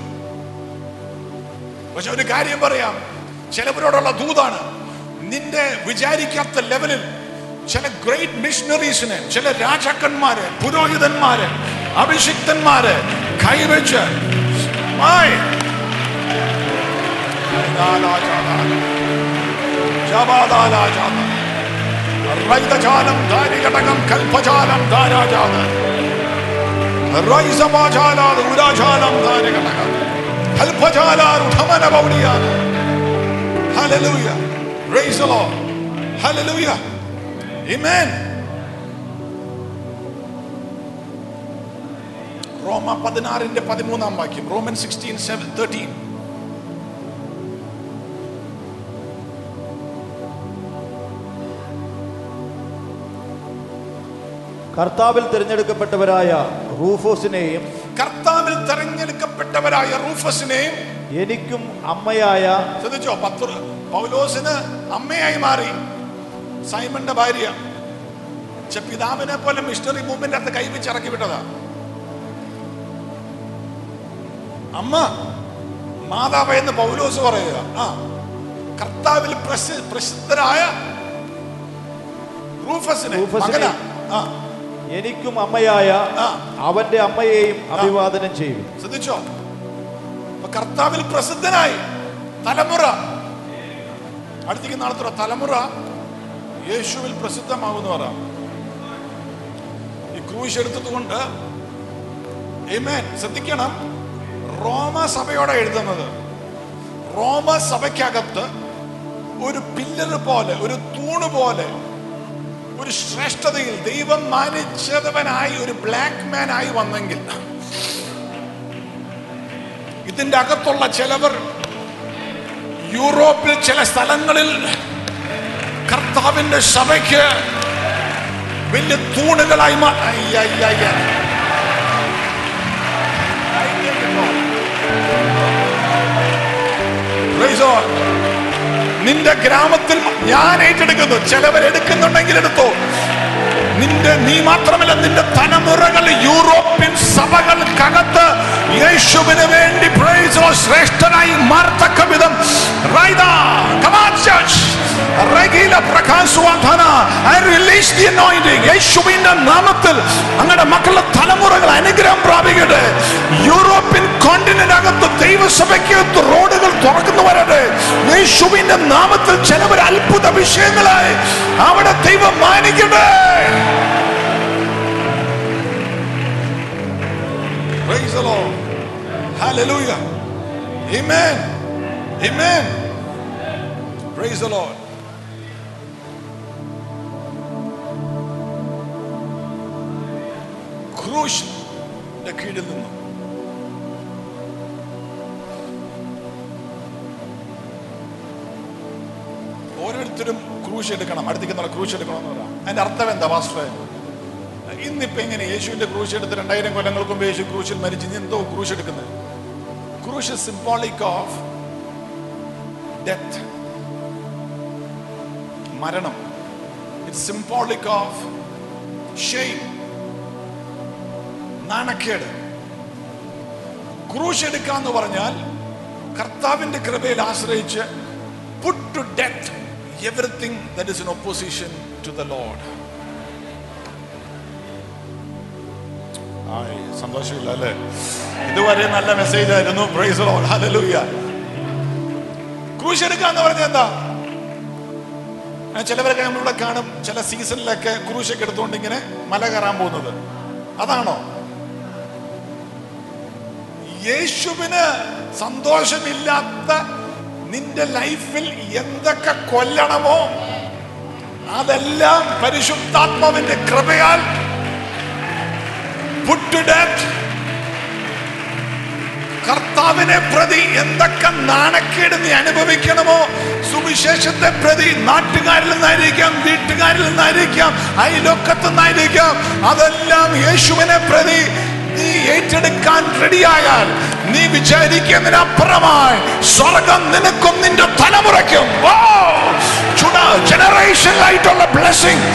പക്ഷെ ഒരു കാര്യം പറയാം, ചിലവരോടുള്ള ദൂതാണ്, നിന്റെ വിചാരിക്കാത്ത ലെവലിൽ ചില ഗ്രേറ്റ് മിഷണറീസിനെ, ചില രാജാക്കന്മാരെ, പുരോഹിതന്മാരെ, അഭിഷിക്തന്മാരെ കൈവച്ച് റൈതജാലം ധാരികടകം കൽപ്പജാലം ധാരാജാല റൈസമാജാലാ ഉരാജാലം ധാരികടകം കൽപ്പജാലാ ഉഠമന ബൗഡിയാല. Hallelujah. Praise the Lord. Hallelujah. Amen. റോമ 16:13 റോമൻ 16:13. കർത്താവിൽ തിരഞ്ഞെടുക്കപ്പെട്ടവരായ റൂഫോസിനെയും എനിക്കും അമ്മയായ, ശ്രദ്ധിച്ചോ, പൗലോസിന് അമ്മയായി മാറി സൈമന്റെ ഭാര്യ. പിതാവിനെ പോലെ മിഷണറി മൂവ്മെന്റ് അകത്ത് കൈവച്ച് ഇറക്കി വിട്ടതാ. അമ്മ മാതാവ് എന്ന് പൗലോസ് പറയുക. കർത്താവിൽ പ്രസിദ്ധരായ റൂഫസിനെ എനിക്കും അമ്മയായ അവന്റെ അമ്മയെയും അഭിവാദനം ചെയ്യും. ശ്രദ്ധിച്ചോ, കർത്താവിൽ പ്രസിദ്ധനായി തലമുറ, അടുത്തേക്ക് നാളത്തെ തലമുറ യേശുവിൽ പ്രസിദ്ധമാകുന്നു പറയാം. ഈ ക്രൂശ് എടുത്തതുകൊണ്ട് ആമേൻ. ശ്രദ്ധിക്കണം, റോമ സഭയോടെ എഴുതുന്നത്. റോമ സഭയ്ക്കകത്ത് ഒരു പില്ലർ പോലെ, ഒരു തൂണ് പോലെ, ഒരു ശ്രേഷ്ഠതയിൽ ദൈവം മാനിച്ചവനായി ഒരു ബ്ലാക്ക് മാൻ ആയി വന്നെങ്കിൽ, ഇതിന്റെ അകത്തുള്ള ചിലവർ യൂറോപ്പിൽ ചില സ്ഥലങ്ങളിൽ കർത്താവിന്റെ സഭയ്ക്ക് വലിയ തൂണുകളായി നിന്റെ ഗ്രാമത്തിൽ ഞാൻ ഏറ്റെടുക്കുന്നു. ചിലവരെടുക്കുന്നുണ്ടെങ്കിൽ എടുത്തോ. നീ മാത്രമല്ല, നിന്റെ തലമുറകൾ യൂറോപ്യൻ സഭകൾക്കകത്ത് യേശുവിന് വേണ്ടി ശ്രേഷ്ഠനായി മാറത്തക്ക വിധം യേശുവിന്റെ നാമത്തിൽ അങ്ങയുടെ മക്കളുടെ തലമുറകൾ അനുഗ്രഹം പ്രാപിക്കട്ടെ. യൂറോപ്യൻ കോണ്ടിനെന്റ് അകത്ത് ദൈവസഭയ്ക്ക് റോഡുകൾ തുറക്കുന്നു വരട്ടെ. യേശുവിന്റെ നാമത്തിൽ ചിലവർ അത്ഭുത വിഷയങ്ങളായി അവിടെ ദൈവം മാനിക്കട്ടെ. Praise the Lord. Hallelujah. Amen. Amen. Praise the Lord. ക്രൂശിന്റെ കീഴിൽ നിന്നും ഓരോരുത്തരും ക്രൂശ് എടുക്കണം. അടുത്തേക്ക് ക്രൂശ് എടുക്കണമെന്ന് പറയാം. അതിന്റെ അർത്ഥം എന്താ പാസ്റ്ററെ? ഇന്നിപ്പോ എങ്ങനെ യേശുവിന്റെ ക്രൂശ് എടുത്ത് 2000 കൊല്ലങ്ങൾക്ക് മുമ്പ് യേശു ക്രൂശിൽ മരിച്ചു, എന്തോ ക്രൂശ് എടുക്കുന്നത്? ക്രൂശ് സിംബോളിക് ഓഫ് ഡെത്ത്, മരണം. ഇറ്റ്സ് സിംബോളിക് ഓഫ് ഷെയിം, നാണക്കേട്. ക്രൂശ് എടുക്കാന്ന് പറഞ്ഞാൽ കർത്താവിന്റെ കൃപയിൽ ആശ്രയിച്ച് put to death everything that is in opposition to the Lord. സന്തോഷമില്ല അല്ലേ? ഇതുവരെ നല്ല മെസ്സേജ് ആയിരുന്നു. Praise the lord. ഹല്ലേലൂയ. ക്രൂശ് എടുക്കാന്ന് പറഞ്ഞാൽ എന്താ? ചിലവരൊക്കെ നമ്മളിവിടെ കാണും, ചില സീസണിലൊക്കെ ക്രൂശൊക്കെ എടുത്തുകൊണ്ട് ഇങ്ങനെ മല കയറാൻ പോകുന്നത്. അതാണോ? യേശുവിന് സന്തോഷമില്ലാത്ത നിന്റെ ലൈഫിൽ എന്തൊക്കെ കൊല്ലണമോ അതെല്ലാം പരിശുദ്ധാത്മാവിന്റെ കൃപയാൽ put to death. കർത്താവിനെ പ്രതി എന്തൊക്കെ നാണക്കേട് നീ അനുഭവിക്കണമോ, സുവിശേഷത്തെ പ്രതി നാട്ടുകാരിൽ നിന്നായിരിക്കാം, വീട്ടുകാരിൽ നിന്നായിരിക്കാം, അയൽവക്കത്തു നിന്നായിരിക്കാം, അതെല്ലാം യേശുവിനെ പ്രതി നീ ഏറ്റെടുക്കാൻ റെഡിയായാൽ നീ വിചാരിക്കുന്നതിനപ്പുറമായി സ്വർഗം നിനക്കും നിന്റെ തലമുറയ്ക്കും ജനറേഷനിലായിട്ടുള്ള ബ്ലെസ്സിംഗ്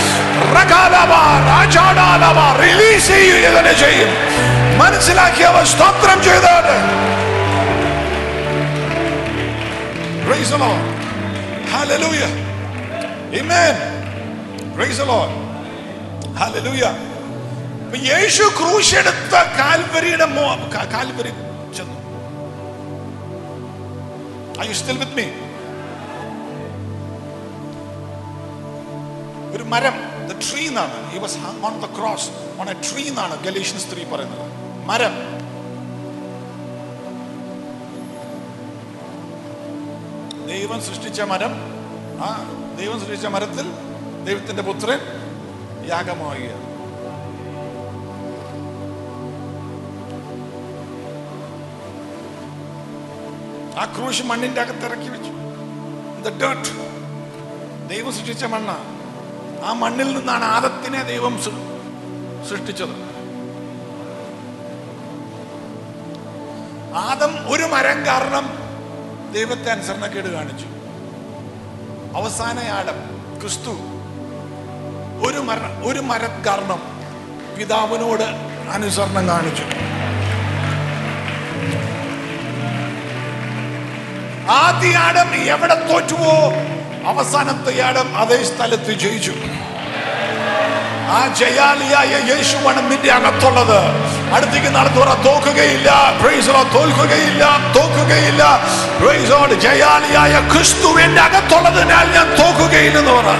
റിലീസ് ചെയ്യുക ചെയ്യും. മനസ്സിലാക്കിയവർ സ്തോത്രം ചെയ്തത്. Praise the Lord. Hallelujah. Amen. Praise the Lord. Hallelujah. യേശു ക്രൂശ് എടുത്ത കാൽവരിയുടെ കാൽവരി ചെന്നു. Are you still with me? ഒരു മരം, the tree എന്നാണ്. He was hung on the cross on a tree എന്നാണ് Galatians 3 പറയുന്നത്. മരം. ദൈവം സൃഷ്ടിച്ച മരം, ആ ദൈവം സൃഷ്ടിച്ച മരത്തിൽ ദൈവത്തിന്റെ പുത്രൻ യാഗമാവുകയാണ്. ആ ക്രൂശ് മണ്ണിന്റെ അകത്ത് ഇറക്കി വെച്ചു. ദൈവം സൃഷ്ടിച്ച മണ്ണ. ആ മണ്ണിൽ നിന്നാണ് ആദത്തിനെ ദൈവം സൃഷ്ടിച്ചത്. ആദം ഒരു മരം കാരണം ദൈവത്തെ അനുസരണക്കേട് കാണിച്ചു. അവസാന ആദം ക്രിസ്തു ഒരു മരം കാരണം പിതാവിനോട് അനുസരണം കാണിച്ചു. ആദ്യ ആദം എവിടെ തോറ്റുവോ അവസാനത്തെ ആദം അതേ സ്ഥലത്ത് ജയിച്ചു. ആ ജയാലിയായ യേശുവാണ് നിന്റെ അകത്തുള്ളത്. അടുത്തേക്ക് നടത്തുക. തോക്കുകയില്ല, തോൽക്കുകയില്ല, തോക്കുകയില്ല. ജയാലിയായ ക്രിസ്തു എന്റെ അകത്തുള്ളതിനാൽ ഞാൻ തോക്കുകയില്ലെന്ന് പറ.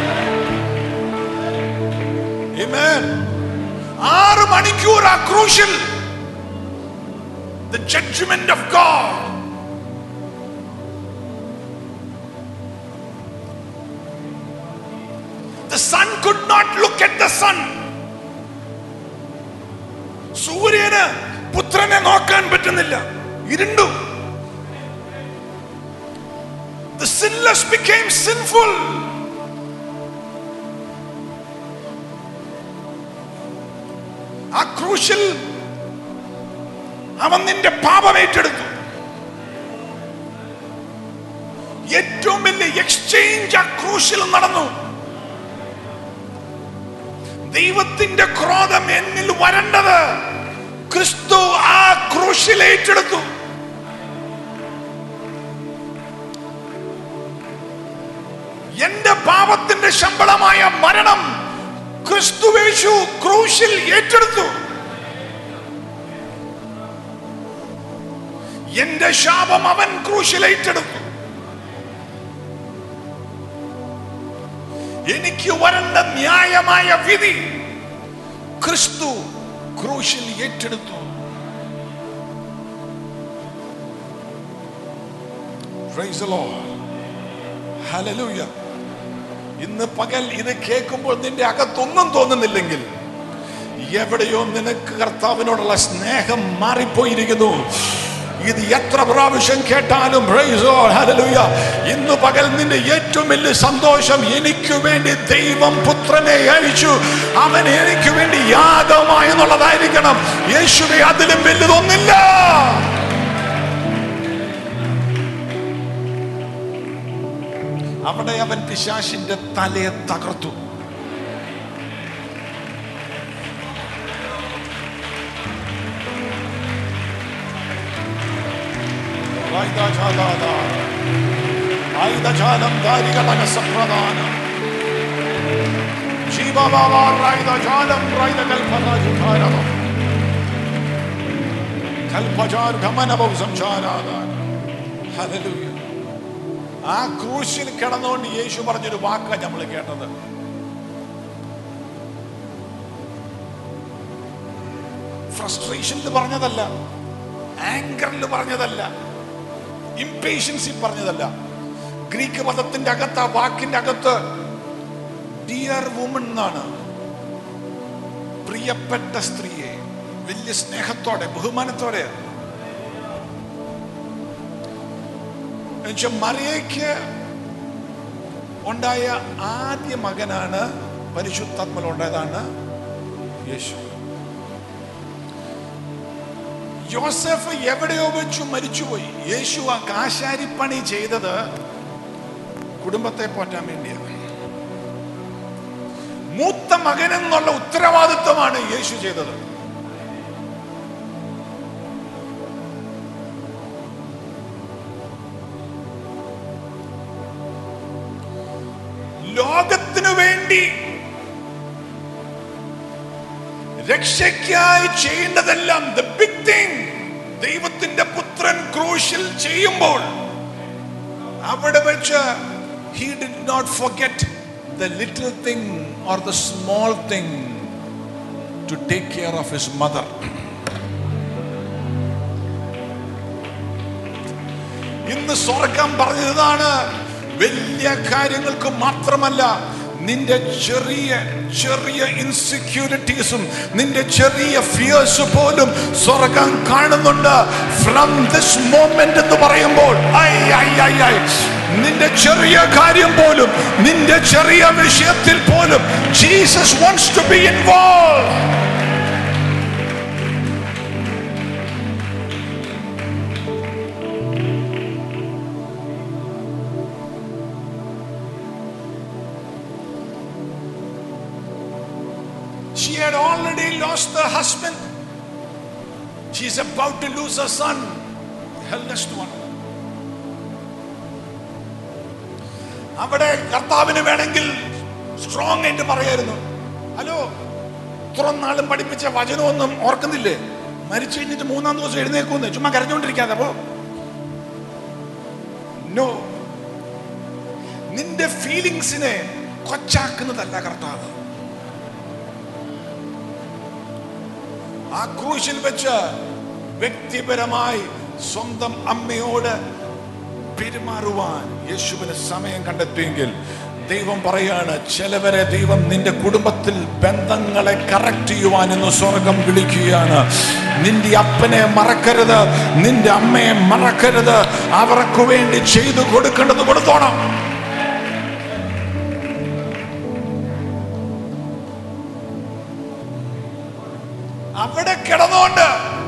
6 മണിക്കൂർ ആ ക്രൂശിൽ the judgment of God. The sun could not look at the sun. സൂര്യന് പുത്രനെ നോക്കാൻ പറ്റുന്നില്ല, ഇരുണ്ടു. The sinless became sinful. ആ ക്രൂശിൽ അവൻ നിന്റെ പാപം ഏറ്റെടുത്തു. ഏറ്റവും വലിയ എക്സ്ചേഞ്ച് ആ ക്രൂശിൽ നടന്നു. ദൈവത്തിന്റെ ക്രോധം എന്നിൽ വരേണ്ടത് ക്രിസ്തു ആ ക്രൂശിൽ ഏറ്റെടുത്തു. എന്റെ പാപത്തിന്റെ ശമ്പളമായ മരണം ക്രിസ്തുവേശു ക്രൂശിൽ ഏറ്റെടുത്തു. എന്റെ ശാപം അവൻ ക്രൂശിൽ ഏറ്റെടുത്തു. എനിക്ക് വരേണ്ട ന്യായമായ വിധി ക്രിസ്തു ക്രൂശിൽ ഏറ്റെടുത്തു. Praise the Lord. Hallelujah. ഇന്ന് പകൽ ഇത് കേൾക്കുമ്പോൾ നിന്റെ അകത്തൊന്നും തോന്നുന്നില്ലെങ്കിൽ എവിടെയോ നിനക്ക് കർത്താവിനോടുള്ള സ്നേഹം മാറിപ്പോയിരിക്കുന്നു. ഇത് എത്ര പ്രാവശ്യം കേട്ടാലും praise God, hallelujah. ഇന്ന് പകൽ നിന്റെ ഏറ്റവും വലിയ സന്തോഷം എനിക്ക് വേണ്ടി ദൈവം പുത്രനെ അയച്ചു, അവൻ എനിക്ക് വേണ്ടി യാഗമായി എന്നുള്ളതായിരിക്കണം. യേശുവേ, അതിലും വലുതൊന്നില്ല. അവിടെ അവൻ പിശാചിന്റെ തലയെ തകർത്തു. ആ ക്രൂശിൽ കിടന്നുകൊണ്ട് യേശു പറഞ്ഞൊരു വാക്കാ നമ്മൾ കേട്ടത്. ഫ്രസ്ട്രേഷനിൽ പറഞ്ഞതല്ല, ആങ്കറിൽ പറഞ്ഞതല്ല, ഇംപേഷ്യൻസിൽ പറഞ്ഞതല്ല. ഗ്രീക്ക് പദത്തിന്റെ അകത്ത്, ആ വാക്കിന്റെ അകത്ത് ഡിയർ വുമൺ എന്നാണ്. പ്രിയപ്പെട്ട സ്ത്രീയെ, വലിയ സ്നേഹത്തോടെ ബഹുമാനത്തോടെ. മറിയയ്ക്ക് ഉണ്ടായ ആദ്യ മകനാണ്, പരിശുദ്ധാത്മാവിൽ ഉണ്ടായതാണ് യേശു. യോസഫ് എവിടെയോ വെച്ചു മരിച്ചുപോയി. യേശു ആ കാശാരിപ്പണി ചെയ്തത് കുടുംബത്തെ പോറ്റാൻ വേണ്ടിയാണ്. മൂത്ത മകനെന്നുള്ള ഉത്തരവാദിത്വമാണ് യേശു ചെയ്തത്. ലോകത്തിനു വേണ്ടി രക്ഷയ്ക്കായി ചെയ്യേണ്ടതെല്ലാം, the big thing, ദൈവത്തിന്റെ പുത്രൻ ക്രൂശിൽ ചെയ്യുമ്പോൾ അവിടെ വെച്ച് he did not forget the little thing or the small thing to take care of his mother. ഇന്ന് സ്വർഗം പറഞ്ഞതാണ്, വലിയ കാര്യങ്ങൾക്ക് മാത്രമല്ല, നിന്റെ ചെറിയ ചെറിയ ഇൻസെക്യൂരിറ്റീസും നിന്റെ ചെറിയ ഫിയേഴ്സ് പോലും സ്വർഗം കാണുന്നുണ്ട്. ഫ്രം ദിസ് മോമെന്റ് എന്ന് പറയുമ്പോൾ നിന്റെ ചെറിയ കാര്യം പോലും, നിന്റെ ചെറിയ വിഷയത്തിൽ പോലും Jesus wants to be involved. She had already lost her husband. She is about to lose her son, eldest one. അവിടെ കർത്താവിന് വേണമെങ്കിൽ സ്ട്രോങ് ആയിട്ട് പറയായിരുന്നു, ഹലോ ഇത്രയും നാളും പഠിപ്പിച്ച വചനമൊന്നും ഓർക്കുന്നില്ലേ? മരിച്ചു കഴിഞ്ഞിട്ട് 3-ാം ദിവസം എഴുന്നേക്കുന്ന് ചുമ്മാ കരഞ്ഞുകൊണ്ടിരിക്കാതെ. അപ്പോ നോ, നിന്റെ ഫീലിങ്സിനെ കൊച്ചാക്കുന്നതല്ല കർത്താവ്. ആ ക്രൂശിൽ വെച്ച് വ്യക്തിപരമായി സ്വന്തം അമ്മയോട് പെരുമാറുവാൻ യേശുവിന് സമയം കണ്ടെത്തിയെങ്കിൽ ദൈവം പറയാണ്, ചിലവരെ ദൈവം നിന്റെ കുടുംബത്തിൽ ബന്ധങ്ങളെ കറക്റ്റ് ചെയ്യുവാൻ എന്ന് സ്വർഗം വിളിക്കുകയാണ്. നിന്റെ അപ്പനെ മറക്കരുത്, നിന്റെ അമ്മയെ മറക്കരുത്. അവർക്ക് വേണ്ടി ചെയ്തു കൊടുക്കേണ്ടത് കൊടുത്തോണം. അവിടെ കിടന്നുകൊണ്ട്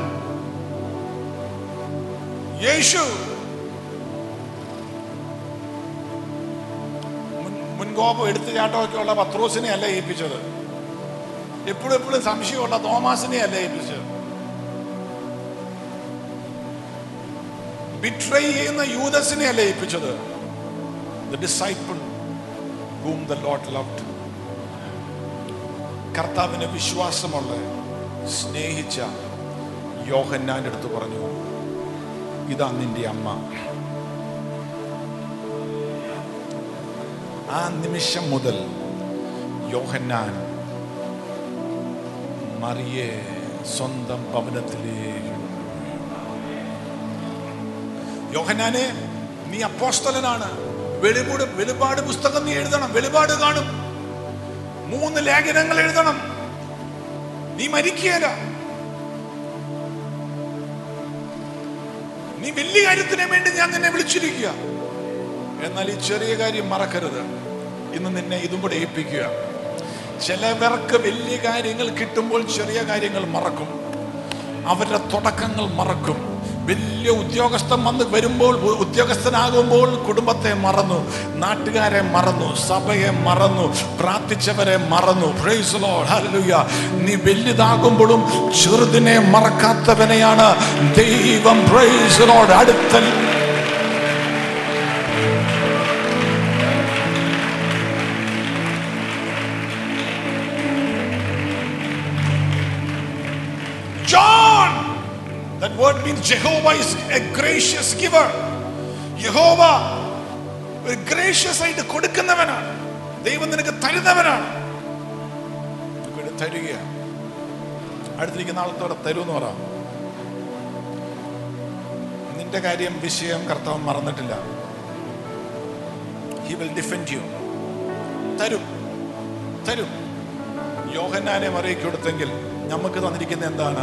യേശു മുൻകോപം എടുത്തുചാട്ടമൊക്കെ ഉള്ള പത്രോസിനെ അല്ല ഏൽപ്പിച്ചത്. എപ്പോഴും സംശയമുള്ള തോമാസിനെ അല്ല ഏൽപ്പിച്ചത്. ബിട്രൈ ചെയ്യുന്ന യൂദസിനെ അല്ല ഏൽപ്പിച്ചത്. The disciple whom the Lord loved. കർത്താവിന് വിശ്വാസമുള്ള സ്നേഹിച്ച യോഹന്നാന്റെ അടുത്ത് പറഞ്ഞു, ഇതാ നിന്റെ അമ്മ. ആ നിമിഷം മുതൽ യോഹന്നാൻ മറിയെ സ്വന്തം ഭവനത്തിലേക്ക്. യോഹന്നാനെ, നീ അപ്പോസ്തലനാണ്. വെളിപാട് പുസ്തകം നീ എഴുതണം. വെളിപാട് കാണും. 3 ലേഖനങ്ങൾ എഴുതണം. നീ മരിക്കുകയില്ല. നീ വലിയ കാര്യത്തിനെ വേണ്ടി ഞാൻ നിന്നെ വിളിച്ചിരിക്കുക. എന്നാൽ ഈ ചെറിയ കാര്യം മറക്കരുത്. ഇന്ന് നിന്നെ ഇതും കൂടെ ഏൽപ്പിക്കുക. ചിലവർക്ക് വലിയ കാര്യങ്ങൾ കിട്ടുമ്പോൾ ചെറിയ കാര്യങ്ങൾ മറക്കും. അവരുടെ തുടക്കങ്ങൾ മറക്കും. വലിയ ഉദ്യോഗസ്ഥൻ ഉദ്യോഗസ്ഥനാകുമ്പോൾ കുടുംബത്തെ മറന്നു, നാട്ടുകാരെ മറന്നു, സഭയെ മറന്നു, പ്രാർത്ഥിച്ചവരെ മറന്നു. പ്രൈസ് ദി ലോർഡ്, ഹല്ലേലൂയ. നീ വലുതാകുമ്പോഴും ചെറുതിനെ മറക്കാത്തവനെയാണ് ദൈവം. Praise the lord. അടുത്ത John, that word means Jehovah is a gracious giver. യഹോവ ഒരു ഗ്രേഷ്യസ് ആയിട്ട് കൊടുക്കുന്നവനാണ്. ദൈവം നിനക്ക് തരുന്നവനാണ്. തരിക. അടുത്തിരിക്കുന്ന ആളത്തോടെ തരൂന്ന് പറ. നിന്റെ കാര്യം വിഷയം കർത്താവ് മറന്നിട്ടില്ല. He will defend you. തരും. യോഹന്നാനെ മറിയയ്ക്ക് കൊടുത്തെങ്കിൽ നമുക്ക് തന്നിരിക്കുന്ന എന്താണ്?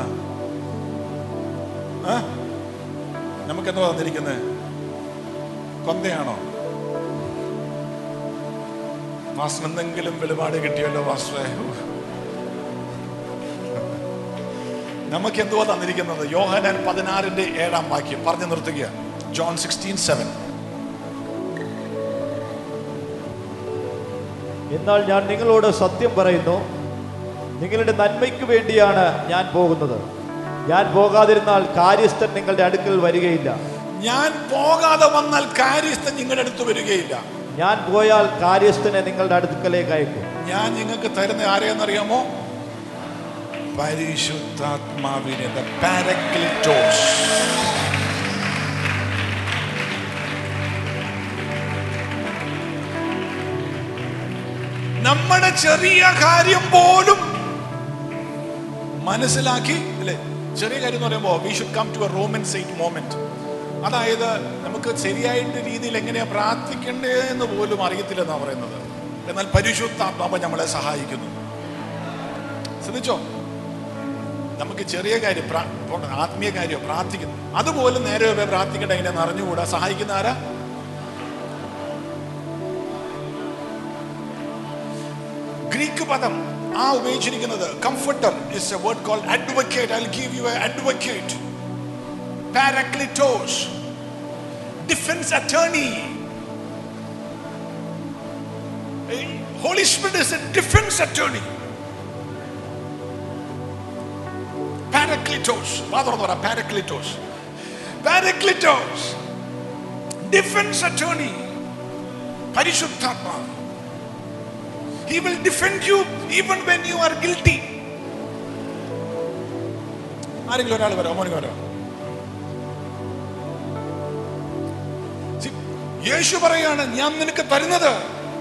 നമുക്കെന്താ തന്നിരിക്കുന്നത്? കൊന്തയാണോ? മാസ്റ്റർ എന്തെങ്കിലും വെളിപാട് കിട്ടിയല്ലോ മാസ്റ്ററെ. നമുക്ക് എന്തുവാ തന്നിരിക്കുന്നത്? യോഹന്നാൻ 16:7 പറഞ്ഞു നിർത്തുക. John 16:7. എന്നാൽ ഞാൻ നിങ്ങളോട് സത്യം പറയുന്നു, നിങ്ങളുടെ നന്മയ്ക്ക് വേണ്ടിയാണ് ഞാൻ പോകുന്നത്. ഞാൻ പോകാതിരുന്നാൽ കാര്യസ്ഥൻ നിങ്ങളുടെ അടുക്കൽ വരികയില്ല. ഞാൻ പോകാതെ വന്നാൽ കാര്യസ്ഥൻ നിങ്ങളുടെ അടുത്ത് വരികയില്ല. ഞാൻ പോയാൽ കാര്യസ്ഥനെ നിങ്ങളുടെ അടുക്കലേക്ക് അയക്കും. ഞാൻ നിങ്ങൾക്ക് തരുന്ന ആരെയെന്നറിയാമോ? പരിശുദ്ധാത്മാവിനെ, the Parakletos. നമ്മുടെ ചെറിയ കാര്യം പോലും മനസ്സിലാക്കി, അല്ലേ? ചെറിയ കാര്യം എന്ന് പറയുമ്പോൾ we should come to a Roman saint moment. അതായത് നമുക്ക് ശരിയായിട്ട് രീതിയിൽ എങ്ങനെയാ പ്രാർത്ഥിക്കേണ്ടതെന്ന് പോലും അറിയത്തില്ലെന്നാണ് പറയുന്നത്. എന്നാൽ പരിശുദ്ധാത്മാവ് നമ്മളെ സഹായിക്കുന്നു. ശ്രദ്ധിച്ചോ, നമുക്ക് ചെറിയ കാര്യം ആത്മീയ കാര്യം പ്രാർത്ഥിക്കുന്നു, അതുപോലെ നേരെ പ്രാർത്ഥിക്കേണ്ട എങ്ങനെയാന്ന് അറിഞ്ഞുകൂടാ. സഹായിക്കുന്ന ആരാ? ഗ്രീക്ക് പദം ആ ഉപയോഗിച്ചിരിക്കുന്നത് comforter is a word called advocate. I'll give you an advocate. Parakletos, defense attorney. Holy Spirit is a defense attorney. Parakletos, Parakletos, Parakletos, defense attorney. Parishuddhatma. He will defend you even when you are guilty. ആരെങ്കിലും ഒരാൾ വരാം, മോനിക്ക് വരാം. യേശു പറയാണ്, ഞാൻ നിനക്ക് തരുന്നത്,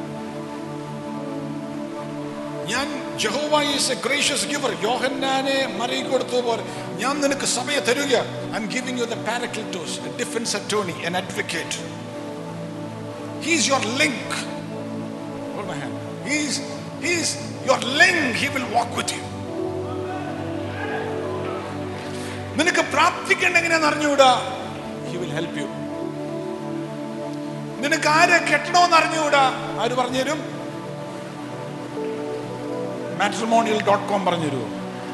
ഞാൻ യഹോവ ഈസ് എ ഗ്രേഷ്യസ് ഗിവർ. യോഹന്നാനെ മറിയി കൊടുത്തതുപോലെ ഞാൻ നിനക്ക് സഭയെ തരുക. I am giving you the parakletos, a defence attorney, an advocate. He is your link. Hold my hand. He is your link. He will walk with you. നിനക്ക് പ്രാർത്ഥിക്കേണ്ട എങ്ങനെയാന്ന് അറിഞ്ഞുകൂടാ, he will help you. നിനക്ക് ആരെ കെട്ടണമെന്ന് അറിഞ്ഞുകൂടാ, ആര് പറഞ്ഞുതരും? matrimonial.com പറഞ്ഞുതരൂ.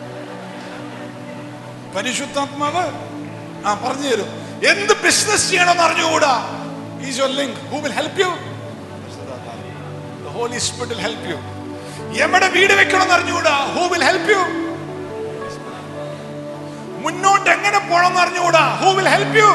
പരിശുദ്ധാത്മാവ് പറഞ്ഞു തരും. എന്ത് ബിസിനസ് ചെയ്യണമെന്ന് അറിഞ്ഞുകൂടാ, he is your link. Who will help you? The Holy Spirit will help you. എവിടെ വീട് വെക്കണമെന്ന് അറിഞ്ഞുകൂടാ, who will help you? മുന്നോട്ട് എങ്ങനെ പോകണമെന്ന് അറിഞ്ഞുകൂടാ, who will help you?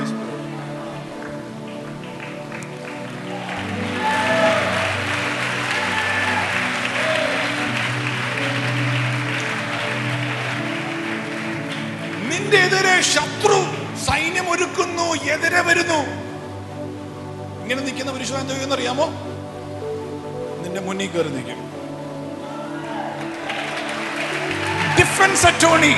നിന്റെ എതിരെ ശത്രു സൈന്യം ഒരുക്കുന്നു, എതിരെ വരുന്നു. ഇങ്ങനെ നിൽക്കുന്ന പുരുഷൻ എന്ത് ചെയ്യുമെന്ന് അറിയാമോ? നിന്റെ മുന്നിൽ കയറി നിൽക്കും. ഡിഫൻസ് അറ്റോർണി,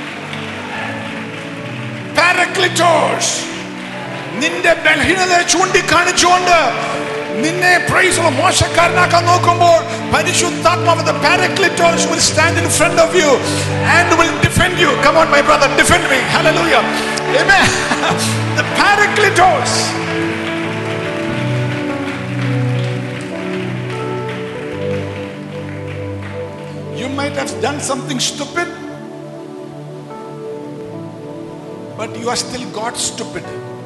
പാരക്ലിറ്റോസ്, നിന്റെ ബലഹീനതയെ ചൂണ്ടിക്കാണിച്ചുകൊണ്ട് നിന്നെ മോശക്കാരനാക്കാൻ നോക്കുമ്പോൾ പരിശുദ്ധാത്മാവ് the Paracletos will stand in front of you and will defend you. Come on my brother, defend me. Hallelujah. Amen. The Paracletos. You might have done something stupid, but you are still God stupid.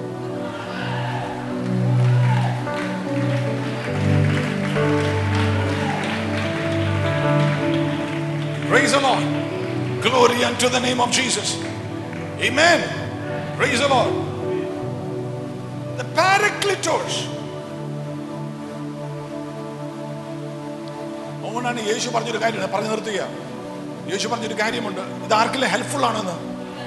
Praise the Lord. Glory unto the name of Jesus. Amen. Praise the Lord. The Paracletos. ഓണാണ് യേശു പറഞ്ഞൊരു കാര്യമാണ്, പറഞ്ഞു നിർത്തുക. യേശു പറഞ്ഞൊരു കാര്യമുണ്ട്, ഇത് ആർക്കെല്ലാം helpful ആണെന്ന്.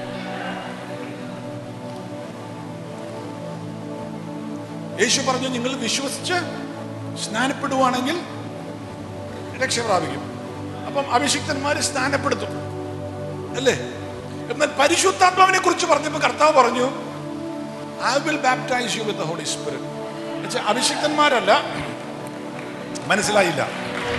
യേശു പറഞ്ഞു, നിങ്ങൾ വിശ്വസിച്ച് സ്നാനപ്പെടുവാണെങ്കിൽ രക്ഷ പ്രാപിക്കും. അപ്പം അഭിഷിക്തന്മാര് സ്നാനപ്പെടുത്തും അല്ലേ? എന്നാൽ പരിശുദ്ധാത്മാവിനെ കുറിച്ച് പറഞ്ഞപ്പോൾ കർത്താവ് പറഞ്ഞു, I will baptize you with the Holy Spirit. അഭിഷിക്തന്മാരല്ല. മനസ്സിലായില്ല?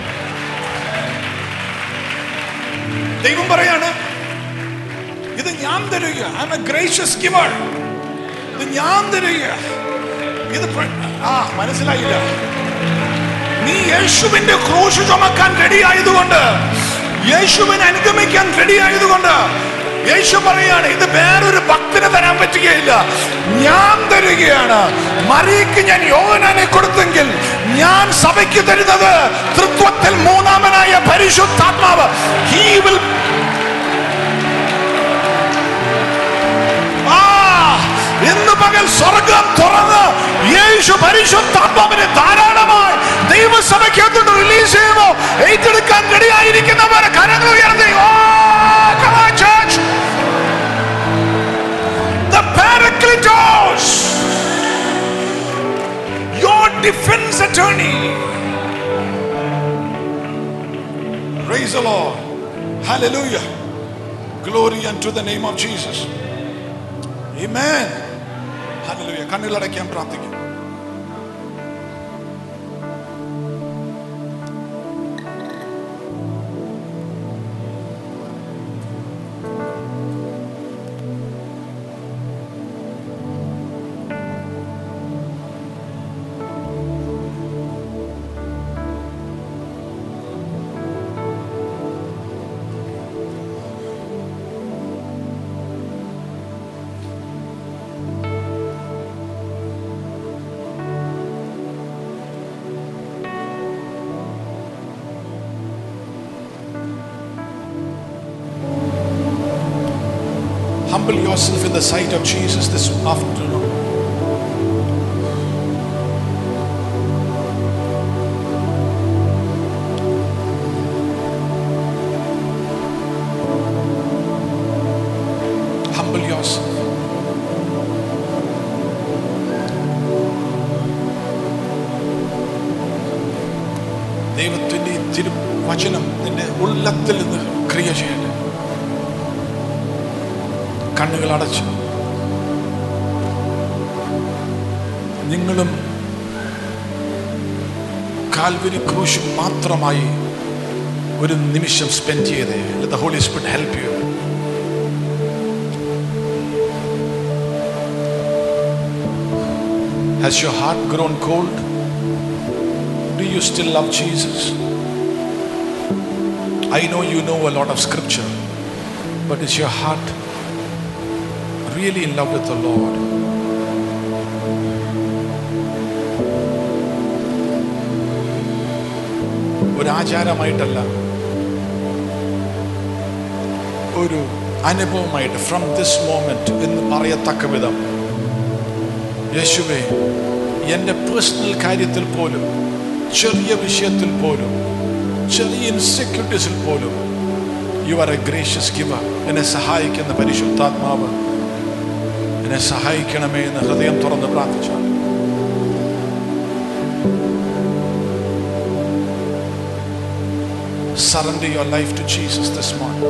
ദൈവം പറയാണ്, ഇത് ഞാൻ തരുക. I am a gracious giver. ഇത് ഞാൻ തരുക. ഇത് മനസ്സിലായില്ല? നീ യേശുവിന്റെ ക്രൂശ് ചുമക്കാൻ റെഡി ആയതുകൊണ്ട്, യേശുവിനെ അനുഗമിക്കാൻ റെഡി ആയതുകൊണ്ട് യേശു പറയാണ്, ഇത് വേറൊരു ഭക്തന് തരാൻ പറ്റുകയില്ല, ഞാൻ തരികയാണ്. മറിയയ്ക്ക് ഞാൻ യോഹന്നാനെ കൊടുത്തെങ്കിൽ ഞാൻ സഭയ്ക്ക് തരുന്നത് തൃത്വത്തിൽ മൂന്നാമനായ പരിശുദ്ധാത്മാവ്. He will ഇന്ന് പകൽ സ്വർഗം തുറന്ന് യേശു പരിശുദ്ധാത്മാവിനെ ധാരാളമായി ദൈവസഭയ്ക്കകത്തോട്ട് റിലീസ് ചെയ്യുമോ? ഏറ്റെടുക്കാൻ റെഡിയായിരിക്കുന്നവരെ കരങ്ങൾ ഉയർത്തി. Come on church. The Paracletos, your defense attorney. Praise the Lord. Hallelujah. Glory unto the name of Jesus. Amen. Hallelujah. കണ്ണുകളടയ്ക്കാൻ പ്രാർത്ഥിക്കും. Humble yourself in the sight of Jesus this afternoon. Humble yourself. ദൈവത്തിൻ്റെ ഈ തിരുവചനം നിന്റെ ഉള്ളത്തിൽ നിന്ന് ക്രിയ ചെയ്യട്ടെ. കണ്ണുകൾ അടച്ചു നിങ്ങളും കാൽവരി ക്രൂശ് മാത്രമായി ഒരു നിമിഷം സ്പെൻഡ് ചെയ്തേ. Let the Holy Spirit help you. Has your heart grown cold? Do you still love Jesus? I know you know a lot of scripture, but is your heart really in love with the Lord? ഒരു ആചാരമായിട്ടല്ല, ഒരു അനുഭവമായിട്ട് from this moment എന്ന് പറയത്തക്ക വിധം, യേശുവേ, എൻ്റെ personal കാര്യത്തിൽ പോലും, ചെറിയ വിഷയത്തിൽ പോലും, ചെറിയ ഇൻസെക്യൂരിറ്റീസിൽ പോലും you are a gracious giver. എന്നെ സഹായിക്കുന്ന പരിശുദ്ധാത്മാവ് എന്നെ സഹായിക്കണമേ എന്ന് ഹൃദയം തുറന്ന് പ്രാർത്ഥിച്ചാൽ surrender your life to Jesus this morning.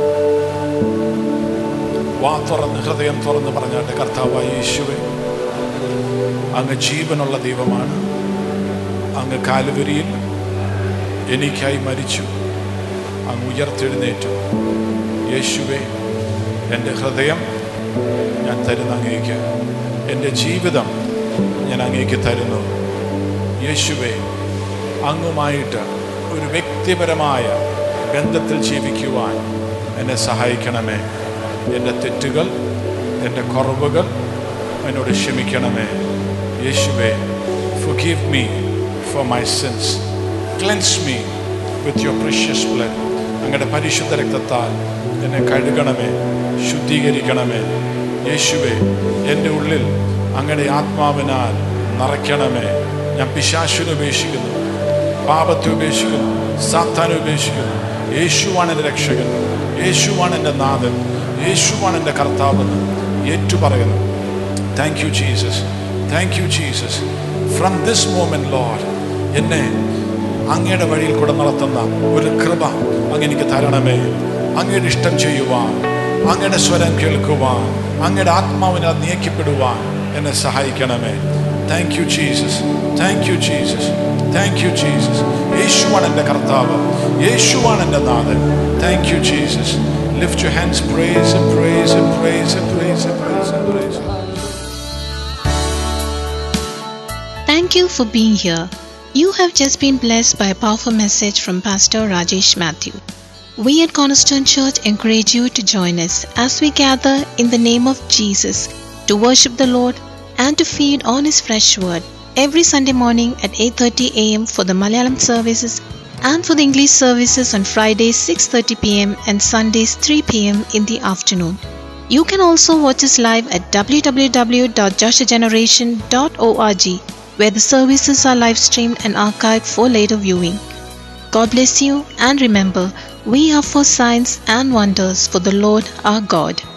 വാ തുറന്ന് ഹൃദയം തുറന്ന് പറഞ്ഞാട്ടെ, കർത്താവായ യേശുവേ, അങ്ങ് ജീവനുള്ള ദൈവമാണ്. അങ്ങ് കാൽവരിയിൽ എനിക്കായി മരിച്ചു, അങ്ങ് ഉയർത്തെഴുന്നേറ്റു. യേശുവേ, എൻ്റെ ഹൃദയം ഞാൻ തരുന്ന അങ്ങേക്ക്, എൻ്റെ ജീവിതം ഞാൻ അങ്ങേക്ക് തരുന്നു. യേശുവേ, അങ്ങുമായിട്ട് ഒരു വ്യക്തിപരമായ ബന്ധത്തിൽ ജീവിക്കുവാൻ എന്നെ സഹായിക്കണമേ. എൻ്റെ തെറ്റുകൾ, എൻ്റെ കുറവുകൾ എന്നോട് ക്ഷമിക്കണമേ. യേശുവേ, forgive me for my sins. Cleanse me with your precious blood. അങ്ങയുടെ പരിശുദ്ധ രക്തത്താൽ എന്നെ കഴുകണമേ, ശുദ്ധീകരിക്കണമേ. യേശുവേ, എൻ്റെ ഉള്ളിൽ അങ്ങയുടെ ആത്മാവിനാൽ നിറയ്ക്കണമേ. ഞാൻ പിശാചിനെ ഉപേക്ഷിക്കുന്നു, പാപത്തെ ഉപേക്ഷിക്കുന്നു, സാത്താനെ ഉപേക്ഷിക്കുന്നു. യേശുവാണ് എൻ്റെ രക്ഷകൻ, യേശുവാണ് എൻ്റെ നാഥൻ, യേശുവാണ് എൻ്റെ കർത്താവെന്ന് ഏറ്റുപറയുന്നു. Thank you Jesus, thank you Jesus. From this moment lord, എന്നെ അങ്ങയുടെ വഴിയിൽ കൂടെ നടത്തുന്ന ഒരു കൃപ അങ്ങ് എനിക്ക് തരണമേ. അങ്ങയുടെ ഇഷ്ടം ചെയ്യുവാൻ, അങ്ങയുടെ സ്വരം കേൾക്കുവാൻ, അങ്ങയുടെ ആത്മാവിനാൽ നീക്കപ്പെടുവാൻ എന്നെ സഹായിക്കണമേ. Thank you Jesus, thank you Jesus, thank you Jesus. യേശുവാണ് എൻ്റെ കർത്താവ്, യേശുവാണ് എൻ്റെ നാഥൻ. Thank you Jesus. Lift your hands, praise and praise and praise and praise and praise and praise. Thank you for being here. You have just been blessed by a powerful message from Pastor Rajesh Matthew. We at Cornerstone Church encourage you to join us as we gather in the name of Jesus to worship the Lord and to feed on His fresh word every Sunday morning at 8:30 a.m. for the Malayalam services and for the English services on Fridays 6:30 p.m. and Sundays 3 p.m. in the afternoon. You can also watch us live at www.joshageneration.org, where the services are live streamed and archived for later viewing. God bless you, and remember, we are for signs and wonders for the Lord our God.